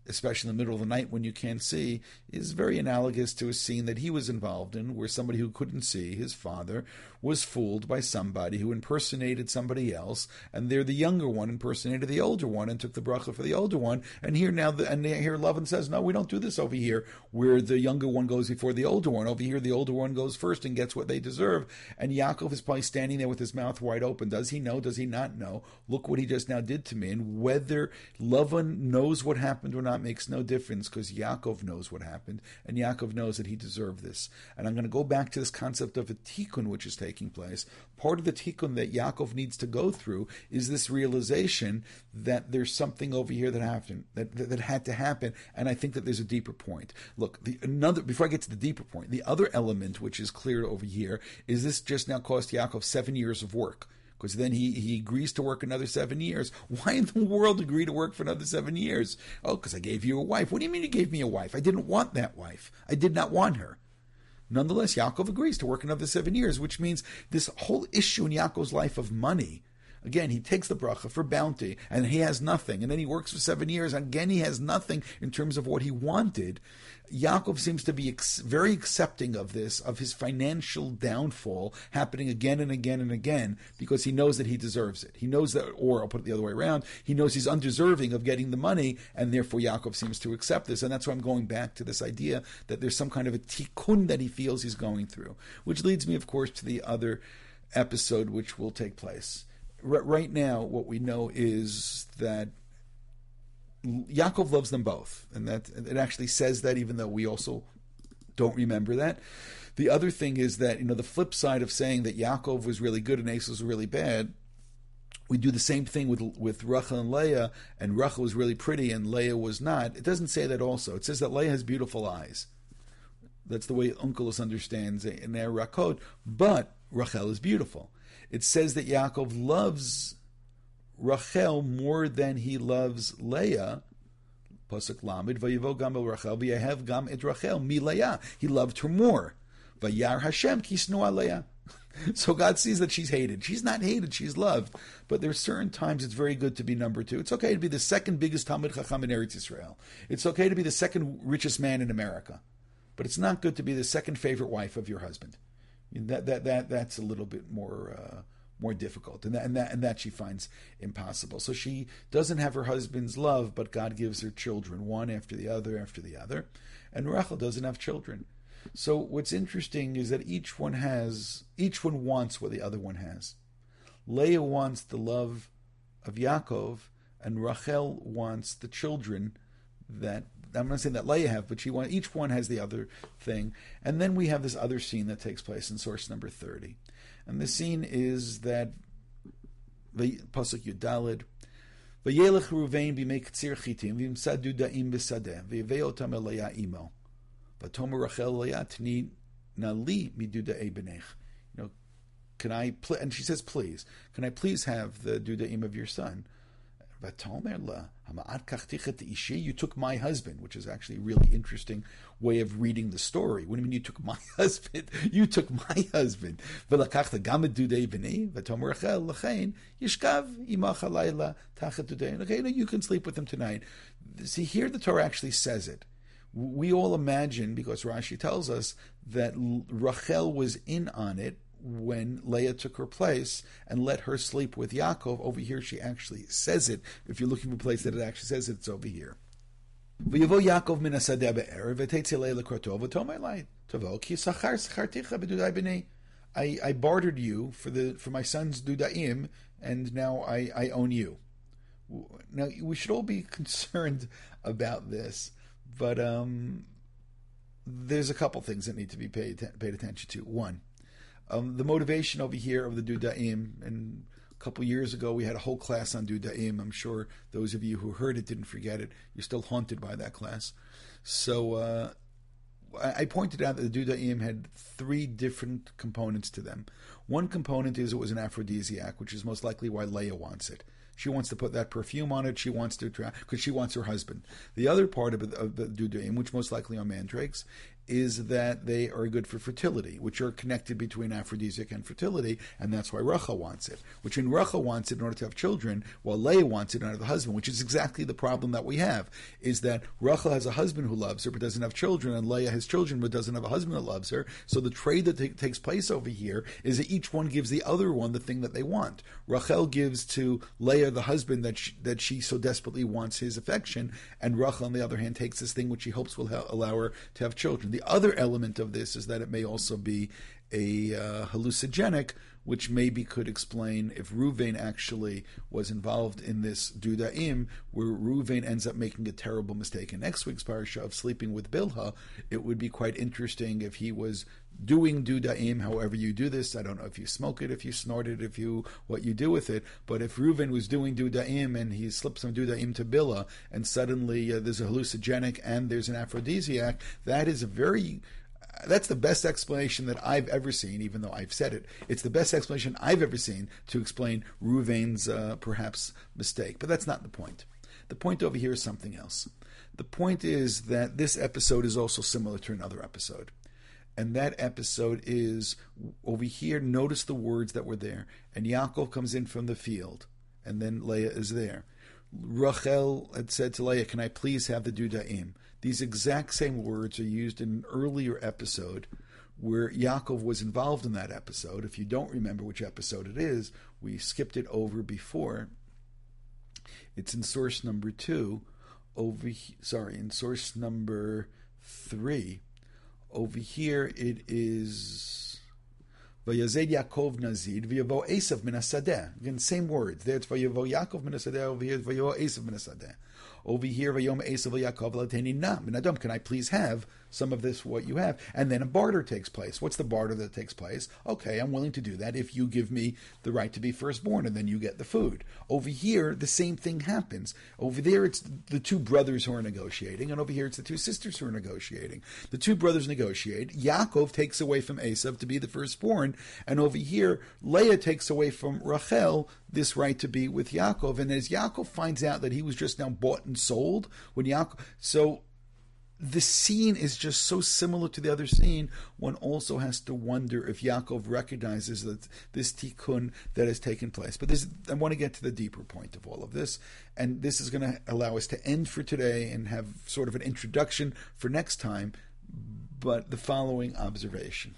especially in the middle of the night when you can't see, is very analogous to a scene that he was involved in, where somebody who couldn't see, his father, was fooled by somebody who impersonated somebody else, and there the younger one impersonated the older one and took the bracha for the older one. And here now, the, and here Lavan says, no, we don't do this over here, where the younger one goes before the older one. Over here, the older one goes first and gets what they deserve. And Yaakov is probably standing there with his mouth wide open. Does he know? Does he not know? Look what he just now did to me. And whether Lavan knows what happened or not makes no difference, because Yaakov knows what happened, and Yaakov knows that he deserved this. And I'm going to go back to this concept of a tikkun which is taking place. Part of the tikkun that Yaakov needs to go through is this realization that there's something over here that happened, that, that, that had to happen, and I think that there's a deeper point. Look, the, another before I get to the deeper point, the other element which is clear over here is this just now cost Yaakov seven years of work. Because then he, he agrees to work another seven years. Why in the world agree to work for another seven years? Oh, because I gave you a wife. What do you mean you gave me a wife? I didn't want that wife. I did not want her. Nonetheless, Yaakov agrees to work another seven years, which means this whole issue in Yaakov's life of money. Again, he takes the bracha for bounty, and he has nothing. And then he works for seven years, and again he has nothing in terms of what he wanted. Yaakov seems to be ex- very accepting of this, of his financial downfall happening again and again and again, because he knows that he deserves it. He knows that, or I'll put it the other way around, he knows he's undeserving of getting the money, and therefore Yaakov seems to accept this. And that's why I'm going back to this idea that there's some kind of a tikkun that he feels he's going through. Which leads me, of course, to the other episode which will take place. R- right now, what we know is that Yaakov loves them both, and that it actually says that, even though we also don't remember that. The other thing is that, you know, the flip side of saying that Yaakov was really good and Esau was really bad, we do the same thing with with Rachel and Leah, and Rachel was really pretty and Leah was not. It doesn't say that also. It says that Leah has beautiful eyes. That's the way Onkelos understands it in their Rakot, but Rachel is beautiful. It says that Yaakov loves Rachel more than he loves Leah. Pasuk Lamed, Vayivo gam el Rachel, v'yehev gam et Rachel mi Leah. He loved her more. Vayar Hashem kisnu Leah. So God sees that she's hated. She's not hated, she's loved. But there are certain times it's very good to be number two. It's okay to be the second biggest Talmid Chacham in Eretz Yisrael. It's okay to be the second richest man in America. But it's not good to be the second favorite wife of your husband. That that that that's a little bit more uh, more difficult, and that, and that and that she finds impossible. So she doesn't have her husband's love, but God gives her children, one after the other after the other, and Rachel doesn't have children. So what's interesting is that each one has each one wants what the other one has. Leah wants the love of Yaakov, and Rachel wants the children that. I'm not saying that Leah have, but she want, each one has the other thing. And then we have this other scene that takes place in source number thirty. And the scene is that Pasuk Yudalid, Vayelech Ruvain b'mei ktsir chitim v'imsad dudaim b'sadeh v'yevei otam el Leah imo v'tomer Rachel Leah tni nali midudaei b'nech. You know, can I? Pl-? And she says, please, can I please have the dudaim of your son? You took my husband, which is actually a really interesting way of reading the story. What do you mean you took my husband? You took my husband. Okay, no, you can sleep with him tonight. See, here the Torah actually says it. We all imagine, because Rashi tells us, that Rachel was in on it when Leah took her place and let her sleep with Yaakov. Over here she actually says it. If you're looking for a place that it actually says it, it's over here. V'yavo Yaakov min hasadeh be'erev v'teitze Leah l'krato v'tomei lai tavo ki sachar sacharticha b'dudai b'nei. I I bartered you for the for my son's dudaim, and now I, I own you. Now we should all be concerned about this, but um, there's a couple things that need to be paid paid attention to. One, Um, the motivation over here of the Dudaim, and a couple years ago we had a whole class on Dudaim. I'm sure those of you who heard it didn't forget it. You're still haunted by that class. So uh, I, I pointed out that the Dudaim had three different components to them. One component is it was an aphrodisiac, which is most likely why Leah wants it. She wants to put that perfume on it. She wants to, because she wants her husband. The other part of, it, of the Dudaim, which most likely are mandrakes, is that they are good for fertility, which are connected between aphrodisiac and fertility, and that's why Rachel wants it. Which when Rachel wants it in order to have children, while Leah wants it in order to have a husband, which is exactly the problem that we have, is that Rachel has a husband who loves her but doesn't have children, and Leah has children but doesn't have a husband that loves her. So the trade that t- takes place over here is that each one gives the other one the thing that they want. Rachel gives to Leah the husband that she, that she so desperately wants his affection, and Rachel, on the other hand, takes this thing which she hopes will ha- allow her to have children. The other element of this is that it may also be a uh, hallucinogenic, which maybe could explain if Ruvain actually was involved in this Dudaim, where Ruvain ends up making a terrible mistake in next week's parasha of sleeping with Bilhah. It would be quite interesting if he was doing Dudaim, however you do this. I don't know if you smoke it, if you snort it, if you what you do with it, but if Ruvain was doing Dudaim and he slips some Dudaim to Bilhah, and suddenly uh, there's a hallucinogenic and there's an aphrodisiac, that is a very... That's the best explanation that I've ever seen, even though I've said it. It's the best explanation I've ever seen to explain Ruvain's uh, perhaps mistake. But that's not the point. The point over here is something else. The point is that this episode is also similar to another episode. And that episode is, over here, notice the words that were there. And Yaakov comes in from the field, and then Leah is there. Rachel had said to Leah, can I please have the Dudaim? These exact same words are used in an earlier episode where Yaakov was involved in that episode. If you don't remember which episode it is, we skipped it over before. It's in source number two, over he, sorry, in source number three. Over here it is Vayazed Yaakov Nazid, Vayavo Esav min hasadeh. Again, same words. There it's Vayavo Yaakov min hasadeh, over here it's Vayavo Esav min hasadeh. Over here, Vayom Esav Yaakov Lateni Na min Adam. Can I please have some of this, what you have? And then a barter takes place. What's the barter that takes place? Okay, I'm willing to do that if you give me the right to be firstborn, and then you get the food. Over here, the same thing happens. Over there, it's the two brothers who are negotiating, and over here, it's the two sisters who are negotiating. The two brothers negotiate. Yaakov takes away from Esav to be the firstborn, and over here, Leah takes away from Rachel this right to be with Yaakov. And as Yaakov finds out that he was just now bought and sold, when Yaakov, so the scene is just so similar to the other scene, one also has to wonder if Yaakov recognizes that this tikkun that has taken place. But this, I want to get to the deeper point of all of this, and this is going to allow us to end for today and have sort of an introduction for next time. But the following observation: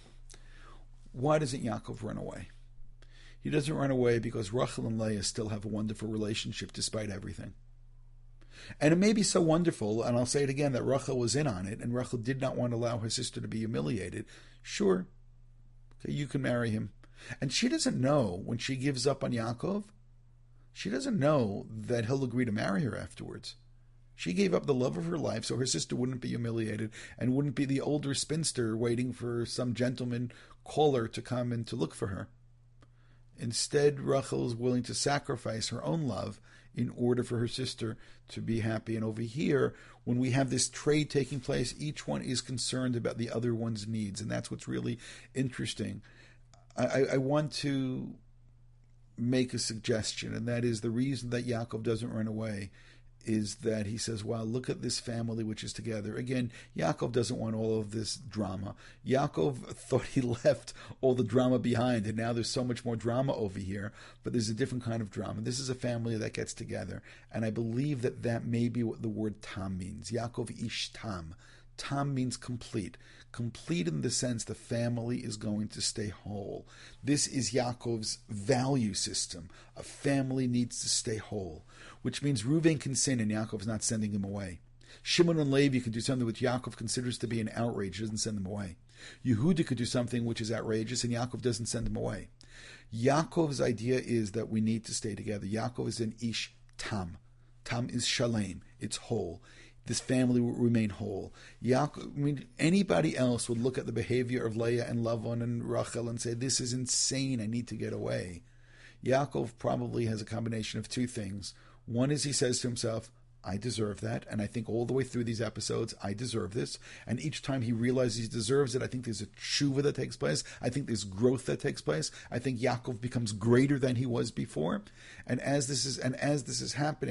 why doesn't Yaakov run away? He doesn't run away because Rachel and Leah still have a wonderful relationship despite everything. And it may be so wonderful, and I'll say it again, that Rachel was in on it, and Rachel did not want to allow her sister to be humiliated. Sure, okay, you can marry him. And she doesn't know, when she gives up on Yaakov, she doesn't know that he'll agree to marry her afterwards. She gave up the love of her life so her sister wouldn't be humiliated and wouldn't be the older spinster waiting for some gentleman caller to come and to look for her. Instead, Rachel is willing to sacrifice her own love in order for her sister to be happy. And over here, when we have this trade taking place, each one is concerned about the other one's needs. And that's what's really interesting. I, I want to make a suggestion, and that is the reason that Yaakov doesn't run away is that he says, wow, look at this family which is together. Again, Yaakov doesn't want all of this drama. Yaakov thought he left all the drama behind, and now there's so much more drama over here, but there's a different kind of drama. This is a family that gets together, and I believe that that may be what the word tam means. Yaakov ish tam. Tam means complete. Complete in the sense the family is going to stay whole. This is Yaakov's value system. A family needs to stay whole, which means Reuven can sin and Yaakov's not sending him away. Shimon and Levi can do something which Yaakov considers to be an outrage, doesn't send them away. Yehuda could do something which is outrageous and Yaakov doesn't send them away. Yaakov's idea is that we need to stay together. Yaakov is an ish tam. Tam is shalem. It's whole. This family will remain whole. Yaakov, I mean, anybody else would look at the behavior of Leah and Lavan and Rachel and say, this is insane, I need to get away. Yaakov probably has a combination of two things. One is he says to himself, I deserve that, and I think all the way through these episodes, I deserve this. And each time he realizes he deserves it, I think there's a tshuva that takes place. I think there's growth that takes place. I think Yaakov becomes greater than he was before. And as this is and as this is happening,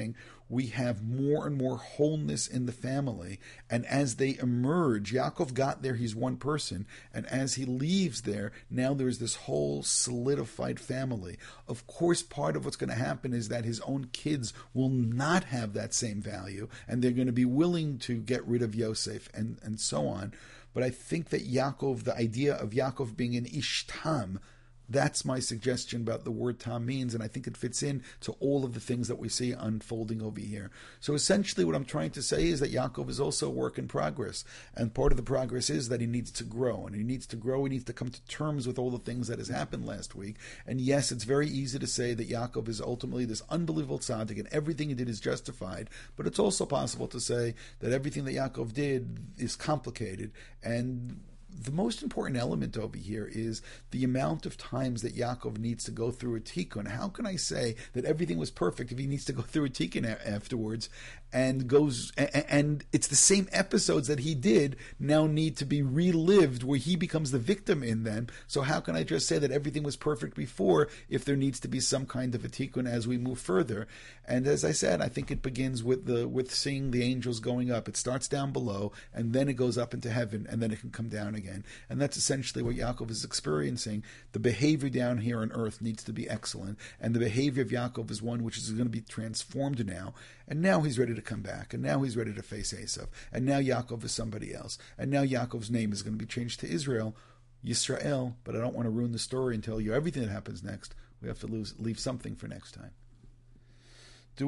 we have more and more wholeness in the family. And as they emerge, Yaakov got there, he's one person. And as he leaves there, now there's this whole solidified family. Of course, part of what's going to happen is that his own kids will not have that same value, and they're going to be willing to get rid of Yosef and, and so on. But I think that Yaakov, the idea of Yaakov being an ishtam, that's my suggestion about the word tam means, and I think it fits in to all of the things that we see unfolding over here. So essentially what I'm trying to say is that Yaakov is also a work in progress, and part of the progress is that he needs to grow, and he needs to grow, he needs to come to terms with all the things that has happened last week. And yes, it's very easy to say that Yaakov is ultimately this unbelievable tzaddik, and everything he did is justified, but it's also possible to say that everything that Yaakov did is complicated, and the most important element over here is the amount of times that Yaakov needs to go through a tikkun. How can I say that everything was perfect if he needs to go through a tikkun a- afterwards and goes and, and it's the same episodes that he did now need to be relived where he becomes the victim in them. So how can I just say that everything was perfect before if there needs to be some kind of a tikkun as we move further? And as I said, I think it begins with the with seeing the angels going up. It starts down below and then it goes up into heaven and then it can come down again. And that's essentially what Yaakov is experiencing. The behavior down here on earth needs to be excellent. And the behavior of Yaakov is one which is going to be transformed now. And now he's ready to come back. And now he's ready to face Esav. And now Yaakov is somebody else. And now Yaakov's name is going to be changed to Israel, Yisrael. But I don't want to ruin the story and tell you everything that happens next. We have to lose, leave something for next time.